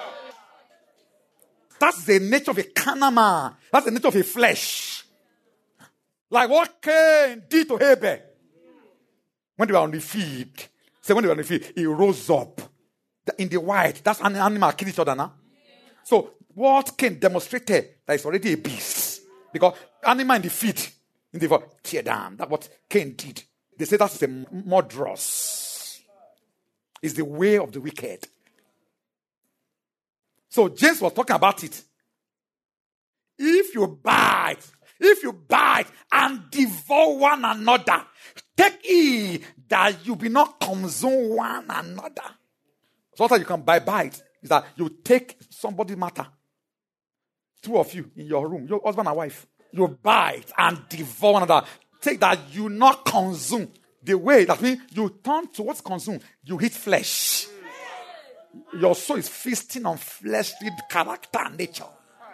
That's the nature of a carnal man. That's the nature of a flesh. Like what Cain did to Abel. When they were on the field. So when they were on the field, he rose up. In the wild. That's an animal kill each other now. So what Cain demonstrated that is already a beast. Because animal in the field, in the world, tear down. That's what Cain did. They say that's a murderous. It's the way of the wicked. So James was talking about it. If you bite and devour one another, take heed that you be not consume one another. So what you can bite is that you take somebody's matter. Two of you in your room, your husband and wife. You bite and devour one another. Take that you not consume. The way that means you turn to what's consumed. You eat flesh. Your soul is feasting on fleshly character and nature.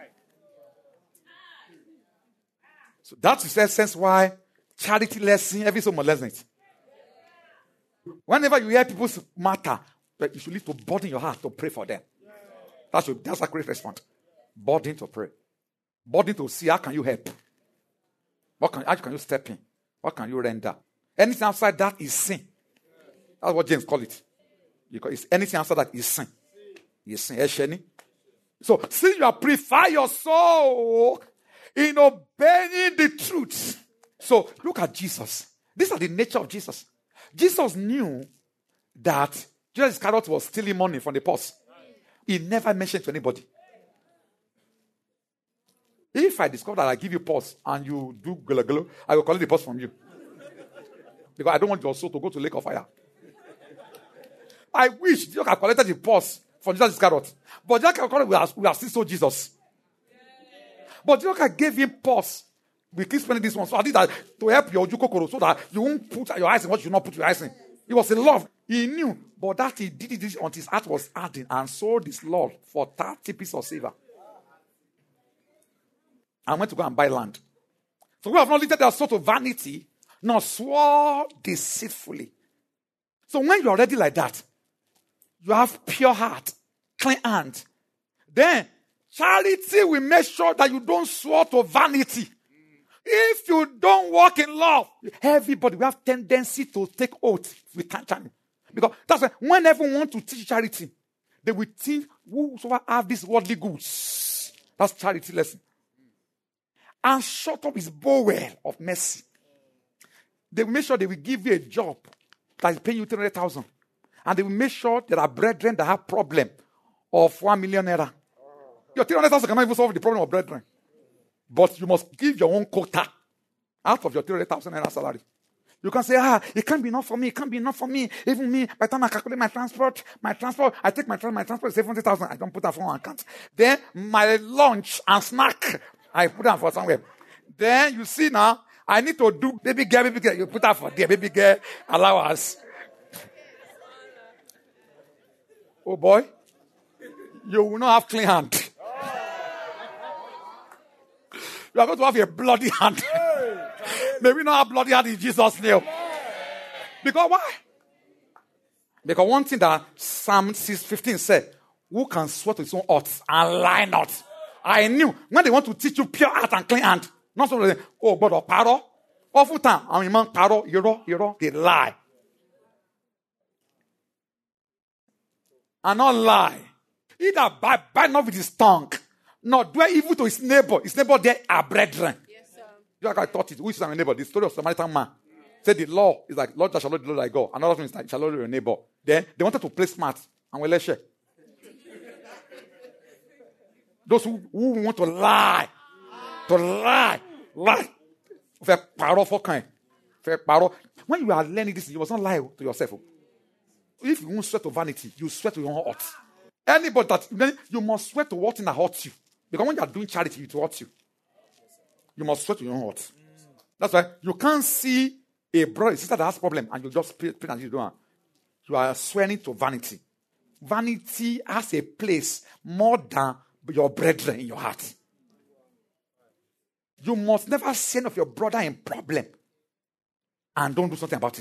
So that's the essence why charity lesson, every so much lesson it. Whenever you hear people's matter, you should need to burden your heart to pray for them. That's a great response. Burden to pray. Burden to see how can you help. How can you step in? What can you render? Anything outside that is sin. That's what James called it. Because anything outside that is sin. Is sin. So, since you purify your soul in obeying the truth. So, look at Jesus. These are the nature of Jesus. Jesus knew that Judas Iscariot was stealing money from the purse. He never mentioned to anybody. If I discover that I give you purse and you do gulagulu, I will collect the purse from you. Because I don't want your soul to go to lake of fire. I wish you had collected the purse from Judas Iscariot. But Judas Iscariot we have still sold Jesus. But Judas gave him purse. We keep spending this one. So I did that to help your Ojukokoro so that you won't put your eyes in what you should not put your eyes in. It was in love. He knew. But that he did it until his heart was hardened and sold his Lord for 30 pieces of silver. And went to go and buy land. So we have not limited our soul to vanity, nor swore deceitfully. So when you are ready like that, you have pure heart, clean hand. Then charity will make sure that you don't swear to vanity. If you don't walk in love, everybody will have tendency to take oath with charity. Because that's why whenever we want to teach charity, they will think whosoever have these worldly goods. That's charity lesson. And shut up his bowel of mercy. They will make sure they will give you a job that is paying you 300,000. And they will make sure there are brethren that have problem of 1 million naira. Your 300,000 cannot even solve the problem of brethren. But you must give your own quota out of your 300,000 naira salary. You can say, it can't be enough for me. It can't be enough for me. Even me, by the time I calculate my transport, I take my transport is 70,000. I don't put that for one account. Then my lunch and snack, I put that for somewhere. Then you see now, I need to do baby girl. You put that for there, baby girl allowance. Oh boy, you will not have clean hand. You are going to have a bloody hand. May we not have bloody hand in Jesus' name. Because why? Because one thing that Psalm 6:15 said, who can swear to his own oaths and lie not? I knew when they want to teach you pure heart and clean hand, not so they, oh, but of paro. Often time, I mean, man, paro, they lie. And not lie. Either bite not with his tongue, nor do evil to his neighbor. His neighbor there are brethren. Yes, sir. You like I thought it. Who is my neighbor? The story of Samaritan man. Said the law is like, Lord, thou shalt love the Lord thy God. Another one is like, shall love your neighbor. Then they wanted to play smart. And we let's share. Those who want to lie. Lie. Fair paro for kind. Fair paro. When you are learning this, you must not lie to yourself. If you won't swear to vanity, you swear to your own heart. Anybody that you must swear to what thing that hurts you. Because when you are doing charity, it hurts you. You must swear to your own heart. That's why you can't see a brother, a sister that has a problem and you just pray and you don't. You are swearing to vanity. Vanity has a place more than your brethren in your heart. You must never say of your brother in problem and don't do something about it.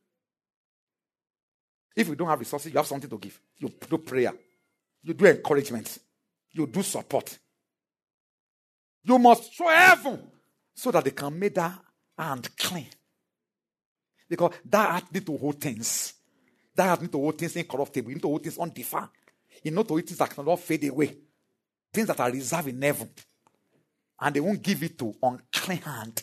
If you don't have resources, you have something to give. You do prayer. You do encouragement. You do support. You must show heaven so that they can make that hand clean. Because that heart need to hold things. That heart need to hold things incorruptible. You need to hold things undefiled. You know to hold things that cannot fade away. Things that are reserved in heaven. And they won't give it to unclean hand.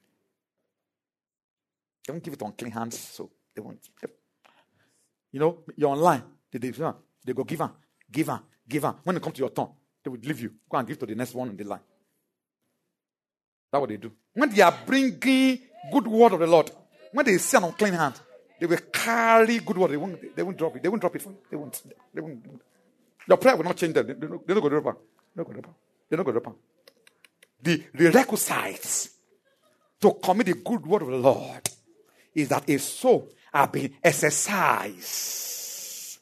They won't give it to unclean hands, so they won't. You know, you're online. They go give her. When they come to your turn, they will leave you. Go and give to the next one in the line. That's what they do. When they are bringing good word of the Lord, when they see an unclean hand, they will carry good word. They won't drop it. They won't drop it for you. They won't. Your prayer will not change them. They're not going to drop it. They're not going to drop it. The requisites to commit the good word of the Lord is that a soul have been exercised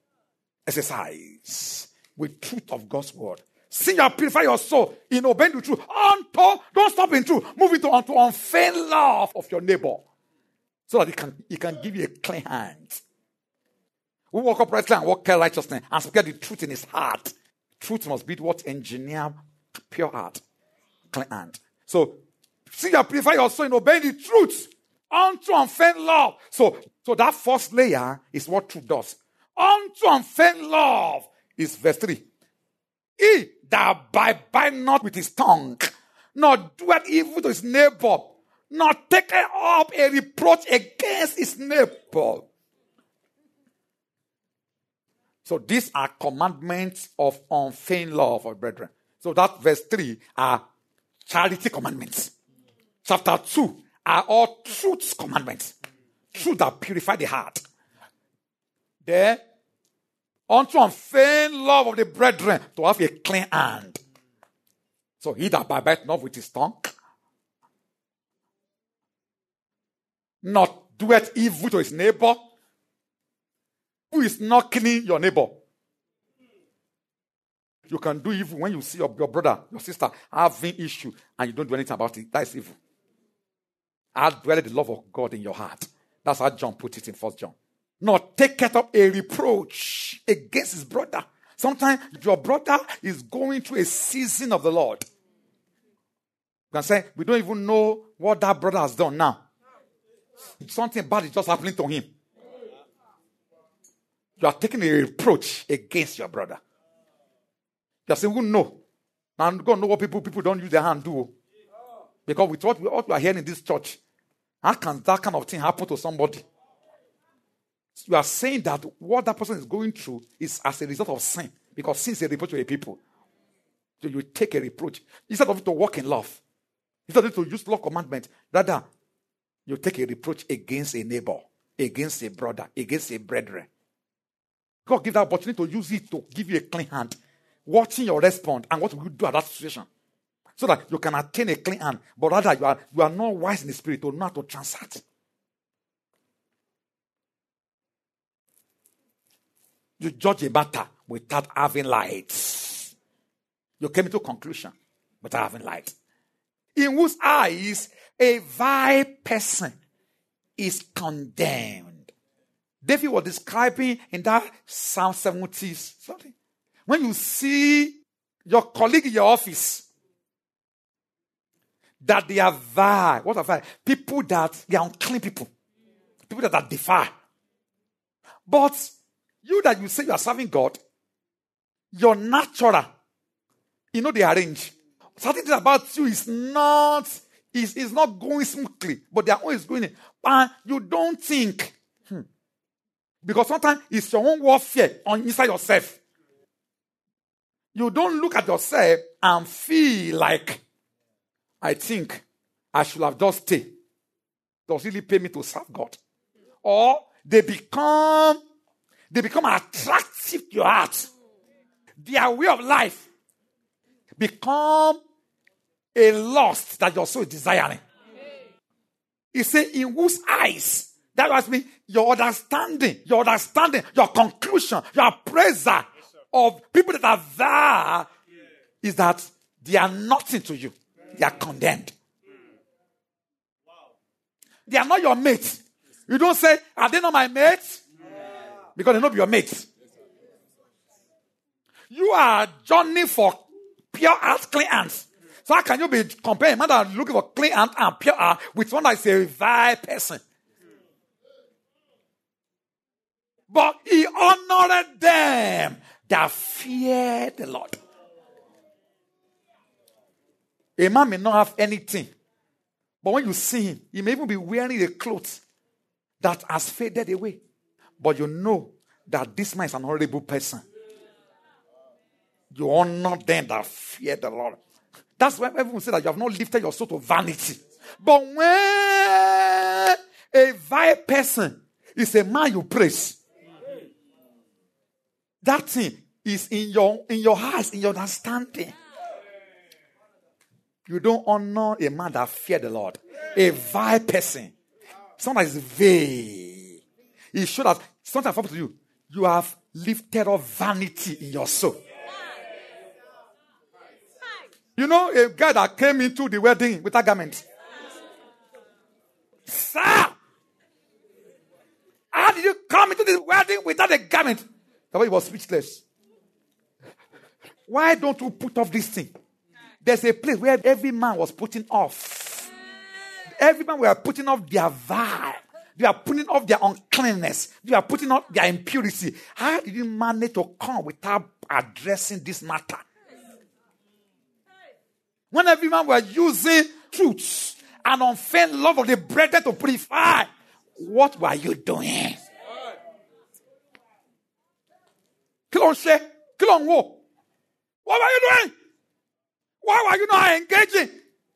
with truth of God's word. See, you purify your soul in obeying the truth. Don't stop in truth. Move it unto unfeigned love of your neighbor, so that he can give you a clean hand. We walk uprightly and walk righteousness and speak the truth in his heart. Truth must be what engineer pure heart, clean hand. So, see, you purify your soul in obeying the truth unto unfeigned love. So that first layer is what truth does. Unto unfeigned love is verse 3. He that abide not with his tongue, nor doeth evil to his neighbor, nor taketh up a reproach against his neighbor. So these are commandments of unfeigned love, our brethren. So that verse 3 are charity commandments. Chapter 2 are all truth's commandments. Truth that purify the heart. There, unto unfeigned love of the brethren, to have a clean hand. So he that abideth not with his tongue, not doeth evil to his neighbor, who is not killing your neighbor. You can do evil when you see your brother, your sister having issue and you don't do anything about it. That is evil. Add dwell the love of God in your heart. That's how John put it in 1 John. Not taketh up a reproach against his brother. Sometimes your brother is going through a season of the Lord. You can say, we don't even know what that brother has done now. Something bad is just happening to him. You are taking a reproach against your brother. You are saying, well, no. Now God know what people don't use their hand do. Because with what we are hearing in this church, how can that kind of thing happen to somebody? You are saying that what that person is going through is as a result of sin. Because sin is a reproach to a people. So you take a reproach. Instead of to walk in love. Instead of to use law commandment. Rather, you take a reproach against a neighbor. Against a brother. Against a brethren. God give that opportunity to use it to give you a clean hand. Watching your response and what will you do at that situation. So that you can attain a clean hand. But rather, you are not wise in the spirit to know how to transact. You judge a matter without having light. You came to conclusion without having light. In whose eyes a vile person is condemned. David was describing in that Psalm 70 something. When you see your colleague in your office, that they are vile. What are vile? People that they are unclean people. People that are defiled. But you that you say you are serving God, your natural, they arrange. Something about you is not going smoothly, but they are always going in. And you don't think. Because sometimes it's your own warfare inside yourself. You don't look at yourself and feel like, I think I should have just stayed. Does it really pay me to serve God? Or they become attractive to your heart. Their way of life become a lust that your soul is desiring. He said, in whose eyes? That must mean your understanding, your conclusion, your appraisal of people that are there is that they are nothing to you. They are condemned. They are not your mates. You don't say, are they not my mates? Because they not be your mates. You are journeying for pure heart, clean hands. So how can you be comparing a man that is looking for clean hand and pure heart with one that is a vile person? But he honored them that feared the Lord. A man may not have anything, but when you see him, he may even be wearing a cloth that has faded away. But you know that this man is an honorable person. You honor them that fear the Lord. That's why everyone say that you have not lifted your soul to vanity. But when a vile person is a man you praise, that thing is in your eyes, in your understanding. You don't honor a man that fear the Lord. A vile person. Someone that is vain. It shows that something happens to you. You have lifted up vanity in your soul. You know a guy that came into the wedding without garment. Sir! How did you come into the wedding without a garment? The way he was speechless. Why don't you put off this thing? There's a place where every man was putting off. Every man were putting off their vibe. They are putting off their uncleanness. They are putting off their impurity. How did you manage to come without addressing this matter? When every man were using truths and unfeigned love of the brethren to purify, what were you doing? Kill on share, kill on war. What were you doing? Why were you not engaging?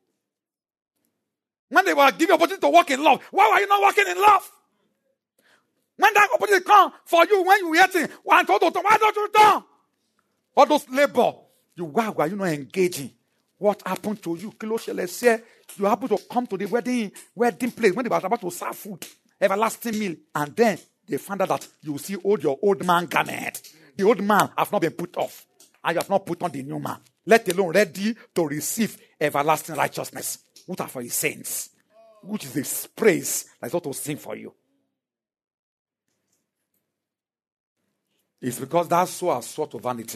When they were giving opportunity to walk in love, why were you not walking in love? When that opportunity come for you, when you hear things, why don't you do? All those labor, why were you not engaging? What happened to you? Let's say you happen to come to the wedding place when they were about to serve food, everlasting meal, and then they found out that you see your old man garment. The old man has not been put off, and you have not put on the new man, let alone ready to receive everlasting righteousness, which are for his saints, which is the praise that is ought to sing for you. It's because that soul has sought to vanity.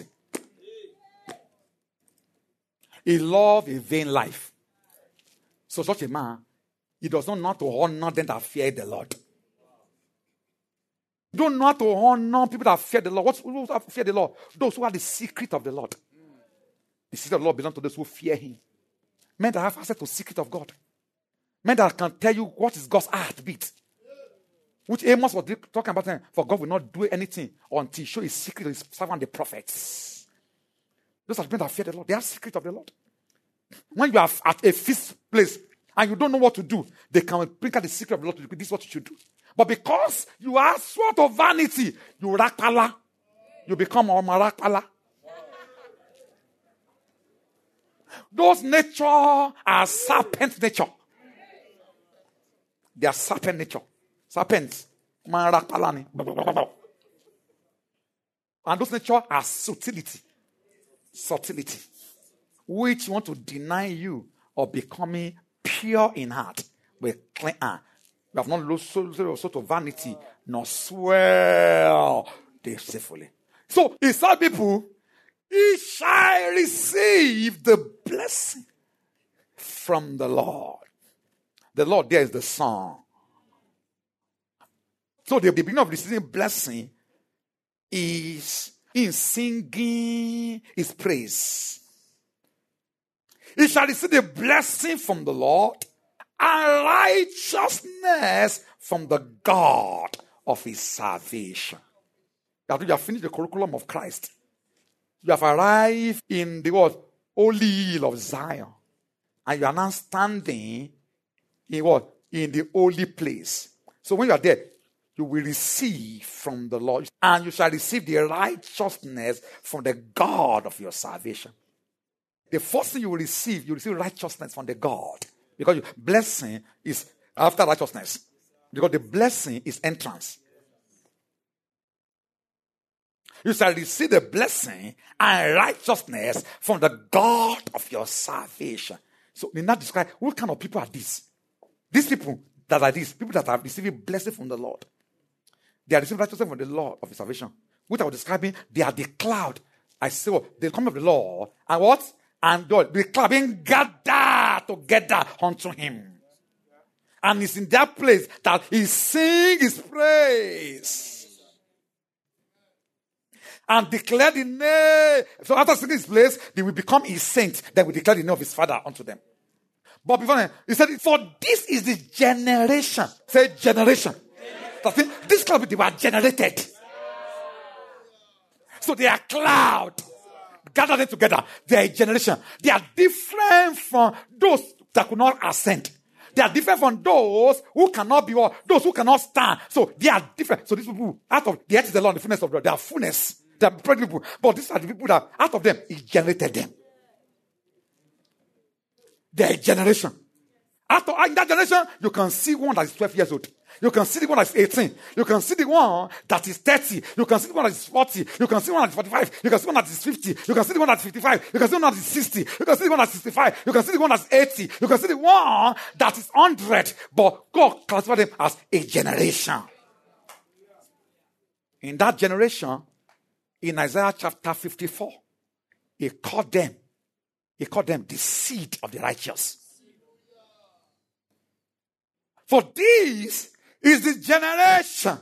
He loved a vain life. So such a man, he does not know how to honor them that fear the Lord. You don't know how to honor people that fear the Lord. Who fear the Lord? Those who have the secret of the Lord. The secret of the Lord belongs to those who fear him. Men that have access to the secret of God. Men that can tell you what is God's heartbeat. Which Amos was talking about. For God will not do anything until he show his secret to his servant the prophets. Those are men that fear the Lord. They have the secret of the Lord. When you are at a feast place and you don't know what to do, they can bring out the secret of the Lord to you. This is what you should do. But because you are sort of vanity, you rakpala. You become a marakpala. Those nature are serpent nature. They are serpent nature. Serpents. Marakpala ni. And those nature are subtlety. Subtlety. Which want to deny you of becoming pure in heart with clean hand. You have not lost so to vanity, nor swear deceitfully. So, he said, people, he shall receive the blessing from the Lord. The Lord there is the Son. So the beginning of receiving blessing is in singing his praise. He shall receive the blessing from the Lord and righteousness from the God of his salvation. You have finished the curriculum of Christ. You have arrived in the what? Holy hill of Zion. And you are now standing in what? In the holy place. So when you are there, you will receive from the Lord. And you shall receive the righteousness from the God of your salvation. The first thing you receive righteousness from the God. Because blessing is after righteousness. Because the blessing is entrance. You shall receive the blessing and righteousness from the God of your salvation. So, we now describe what kind of people are these? These people that are these, people that are receiving blessing from the Lord. They are receiving righteousness from the Lord of his salvation. Which I was describing, they are the cloud. I say, they come of the Lord. And what? And the cloud being gathered together unto him. And it's in that place that he sings his praise. And declare the name. So after singing his praise, they will become his saints. Then we declare the name of his Father unto them. But before that, he said, for this is the generation. Say generation. This cloud, they were generated. So they are cloud. Gather them together. They are a generation. They are different from those that could not ascend. They are different from those who cannot be what? Those who cannot stand. So they are different. So these people, out of the earth is the Lord, the fullness of God. They are fullness. They are pregnant people. But these are the people that out of them, he generated them. They are a generation. In that generation, you can see one that is 12 years old. You can see the one that is 18. You can see the one that is 30. You can see the one that is 40. You can see the one that is 45. You can see the one that is 50. You can see the one that is 55. You can see the one that is 60. You can see the one that is 65. You can see the one that is 80. You can see the one that is 100. But God classified them as a generation. In that generation, in Isaiah chapter 54, he called them the seed of the righteous. For this is the generation.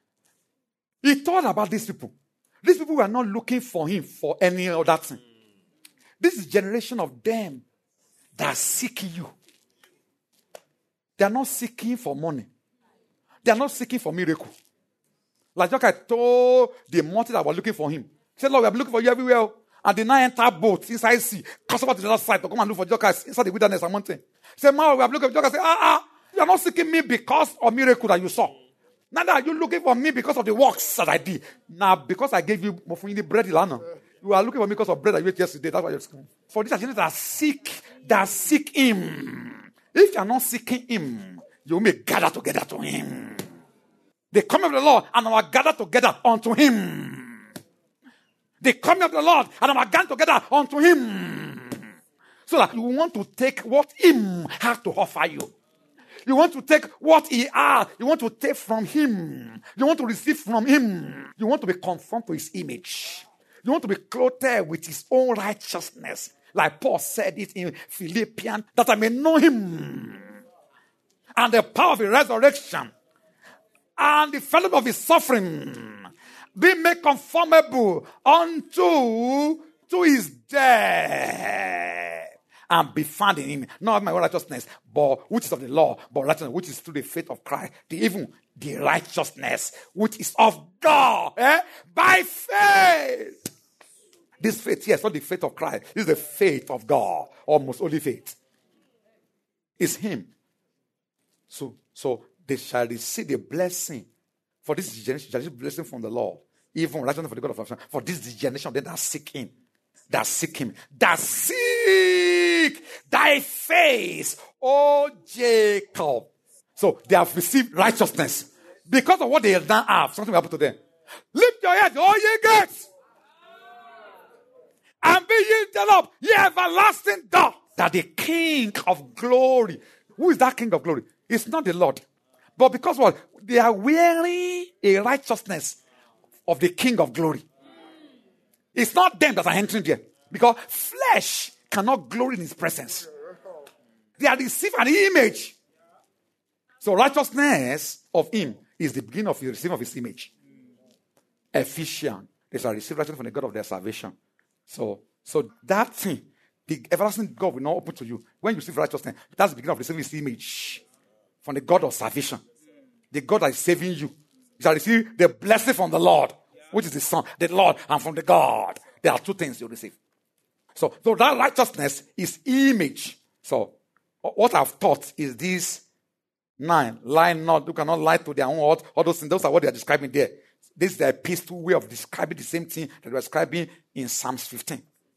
He thought about these people. These people were not looking for him for any other thing. This is generation of them that are seeking you. They are not seeking for money. They are not seeking for miracle. Like I told the multitude that were looking for him. He said, Lord, we have been looking for you everywhere. And they now enter boats inside sea. Cross over to the other side to come and look for Jesus inside the wilderness and mountain. He said, man, we have been looking for Jesus. I said, you are not seeking me because of miracle that you saw. Neither are you looking for me because of the works that I did. Now, because I gave you the bread, you are looking for me because of bread that you ate yesterday. That's why you're seeking. For these are things that seek him. If you are not seeking him, you may gather together to him. They come of the Lord and are gathered together unto him. They come of the Lord and are gathered together unto him. So that you want to take what him has to offer you. You want to take what he has. You want to take from him. You want to receive from him. You want to be conformed to his image. You want to be clothed with his own righteousness. Like Paul said it in Philippians, that I may know him. And the power of his resurrection. And the fellowship of his suffering. Be made conformable unto his death. And be found in him, not my own righteousness, but which is of the law, but righteousness which is through the faith of Christ, even the righteousness which is of God, by faith. This faith, yes, not the faith of Christ, this is the faith of God, almost holy faith. It's him. So they shall receive the blessing. For this generation shall receive blessing from the Lord, even righteousness for the God of salvation. For this is the generation of them that seek him. That seek him. That seek thy face, O Jacob. So they have received righteousness. Because of what they now have, something will happen to them. Lift your head, all ye gates, and be ye lifted up, ye everlasting God, that the King of glory. Who is that King of glory? It's not the Lord. But because what? They are wearing a righteousness of the King of glory. It's not them that are entering there. Because flesh cannot glory in his presence. They are receiving an image. So righteousness of him is the beginning of the receiving of his image. Ephesians, they shall receive righteousness from the God of their salvation. So that thing, the everlasting God will not open to you. When you receive righteousness, that's the beginning of receiving his image from the God of salvation. The God that is saving you. You shall receive the blessing from the Lord, which is the Son, the Lord, and from the God. There are two things you receive. So that righteousness is image. So what I've taught is this 9. Lie not, you cannot lie to their own heart. All those things, those are what they are describing there. This is the epistle way of describing the same thing that they were describing in Psalms 15.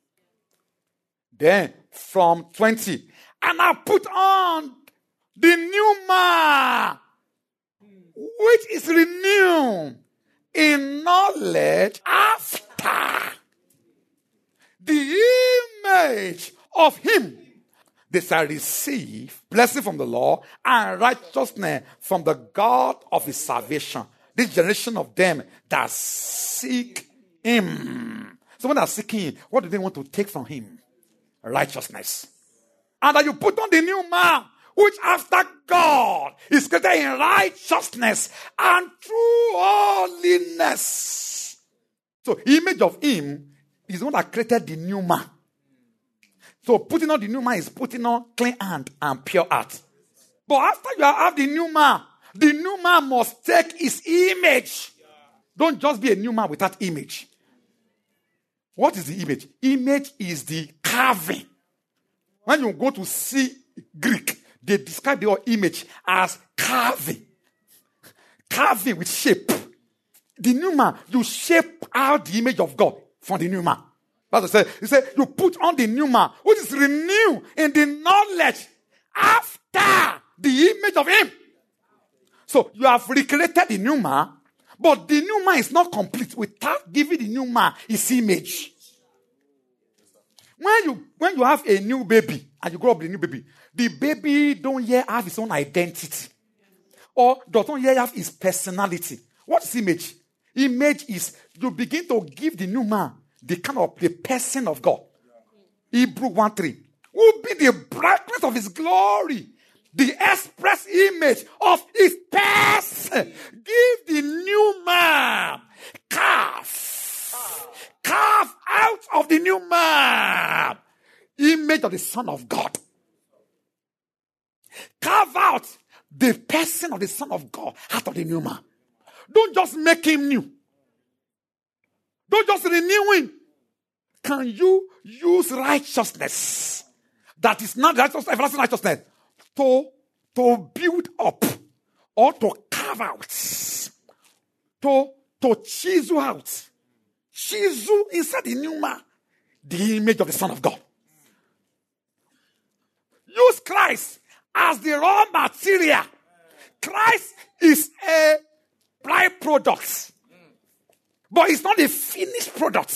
Then from 20, and I put on the new man, which is renewed in knowledge after the image of him. They shall receive blessing from the Lord and righteousness from the God of his salvation. This generation of them that seek him. So when they are seeking him, what do they want to take from him? Righteousness. And that you put on the new man, which after God is created in righteousness and true holiness. So image of him is the one that created the new man. So putting on the new man is putting on clean hand and pure heart. But after you have the new man must take his image. Don't just be a new man without image. What is the image? Image is the carving. When you go to see Greek, they describe the image as carving. Carving with shape. The new man, you shape out the image of God from the new man. That's what he said, you put on the new man, which is renewed in the knowledge after the image of him. So you have recreated the new man, but the new man is not complete without giving the new man his image. When you have a new baby and you grow up with a new baby, the baby don't yet have his own identity or does not yet have his personality. What is image? Image is you begin to give the new man the kind of the person of God. Hebrews 1:3 will be the brightness of his glory, the express image of his person. Give the new man, carve out of the new man, image of the Son of God. Carve out the person of the Son of God out of the new man. Don't just make him new. Don't just renew him. Can you use righteousness that is not righteousness, everlasting righteousness, to build up or to carve out, to chisel out, chisel inside the new man, the image of the Son of God? Use Christ as the raw material. Christ is a byproduct, but it's not a finished product.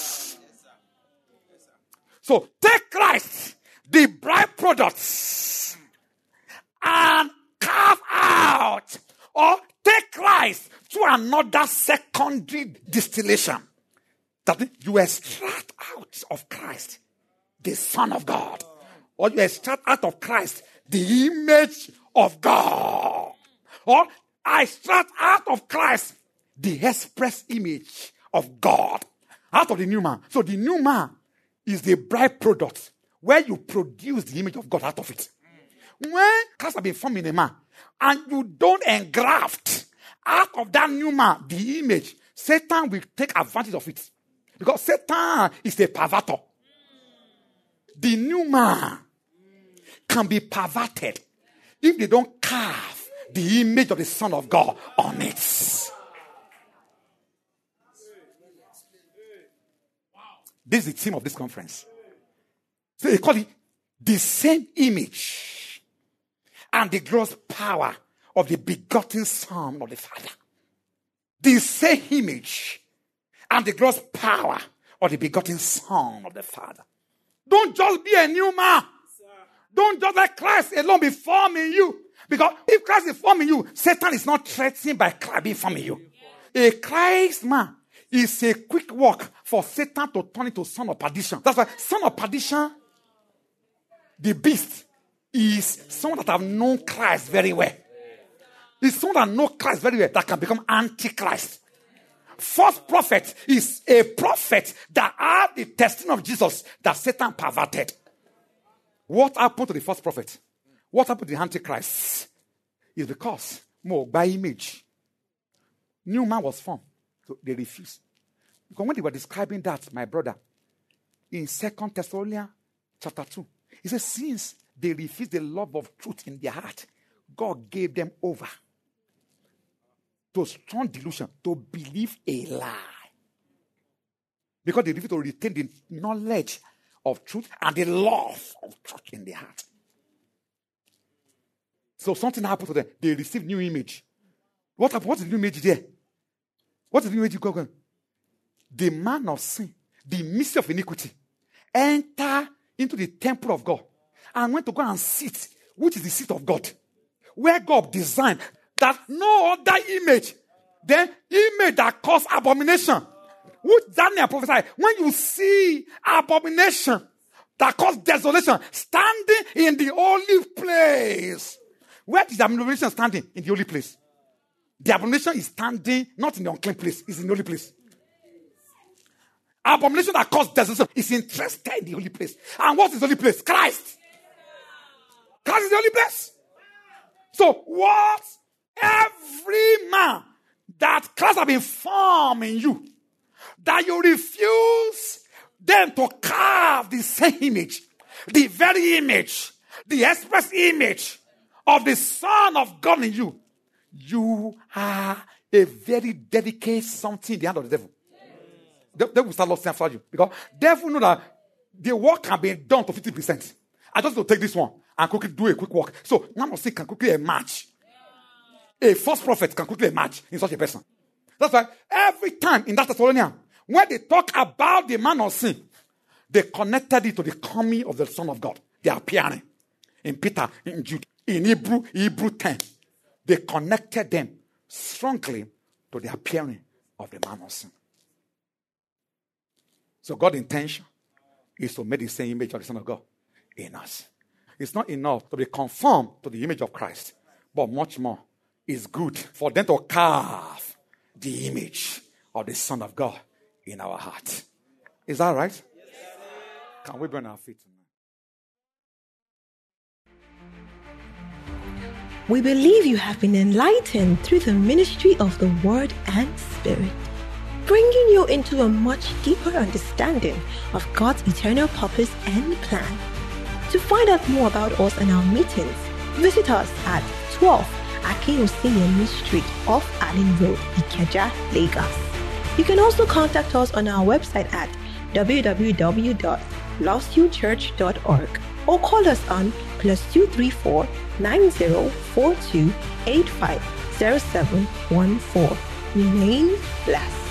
So take Christ, the byproducts, and carve out, or take Christ to another secondary distillation. That means you extract out of Christ the Son of God, or you extract out of Christ the image of God, or I extract out of Christ the express image of God out of the new man. So the new man is the byproduct where you produce the image of God out of it. When Christ has been formed in a man and you don't engraft out of that new man the image, Satan will take advantage of it. Because Satan is a perverter. The new man can be perverted if they don't carve the image of the Son of God on it. This is the theme of this conference. So they call it the same image and the glorious power of the begotten Son of the Father. The same image and the glorious power or the begotten Son of the Father. Don't just be a new man. Don't just let Christ alone be forming you. Because if Christ is forming you, Satan is not threatened by Christ being forming you. A Christ man is a quick walk for Satan to turn into son of perdition. That's why son of perdition, the beast, is someone that have known Christ very well. It's someone that knows Christ very well that can become antichrist. False prophet is a prophet that had the testimony of Jesus that Satan perverted. What happened to the false prophet? What happened to the antichrist? Is because more by image. New man was formed. So they refused. Because when they were describing that, my brother, in 2 Thessalonians chapter 2, he says, since they refused the love of truth in their heart, God gave them over to strong delusion, to believe a lie. Because they refused to retain the knowledge of truth and the love of truth in their heart. So something happened to them. They received new image. What happened? What's the new image there? What is the new image going? The man of sin, the mystery of iniquity, enter into the temple of God and went to go and sit, which is the seat of God, where God designed that no other image, the image that caused abomination, which Daniel prophesied. When you see abomination that caused desolation standing in the holy place, where is the abomination standing? In the holy place. The abomination is standing not in the unclean place, it's in the holy place. Abomination that caused desolation is interested in the holy place. And what is the holy place? Christ. Christ is the holy place. So what every man that Christ has been forming you, that you refuse them to carve the same image, the very image, the express image of the Son of God in you, you are a very delicate something in the hand of the devil. The devil will start lusting after you. Because devil know that the work can be done to 50%. I just need to take this one and quickly do a quick work. So, man of sin can quickly emerge. A false prophet can quickly emerge in such a person. That's why every time in that Thessalonian, when they talk about the man of sin, they connected it to the coming of the Son of God. They are appearing. In Peter, in Jude, in Hebrew 10, they connected them strongly to the appearing of the man of sin. So God's intention is to make the same image of the Son of God in us. It's not enough to be conformed to the image of Christ, but much more is good for them to carve the image of the Son of God in our heart. Is that right? Yes, can we burn our feet tonight? We believe you have been enlightened through the ministry of the Word and Spirit, bringing you into a much deeper understanding of God's eternal purpose and plan. To find out more about us and our meetings, visit us at 12 Akinwusinyanmi Street off Allen Road, Ikeja, Lagos. You can also contact us on our website at www.lostyourchurch.org or call us on +234 9042 850714. Remain blessed.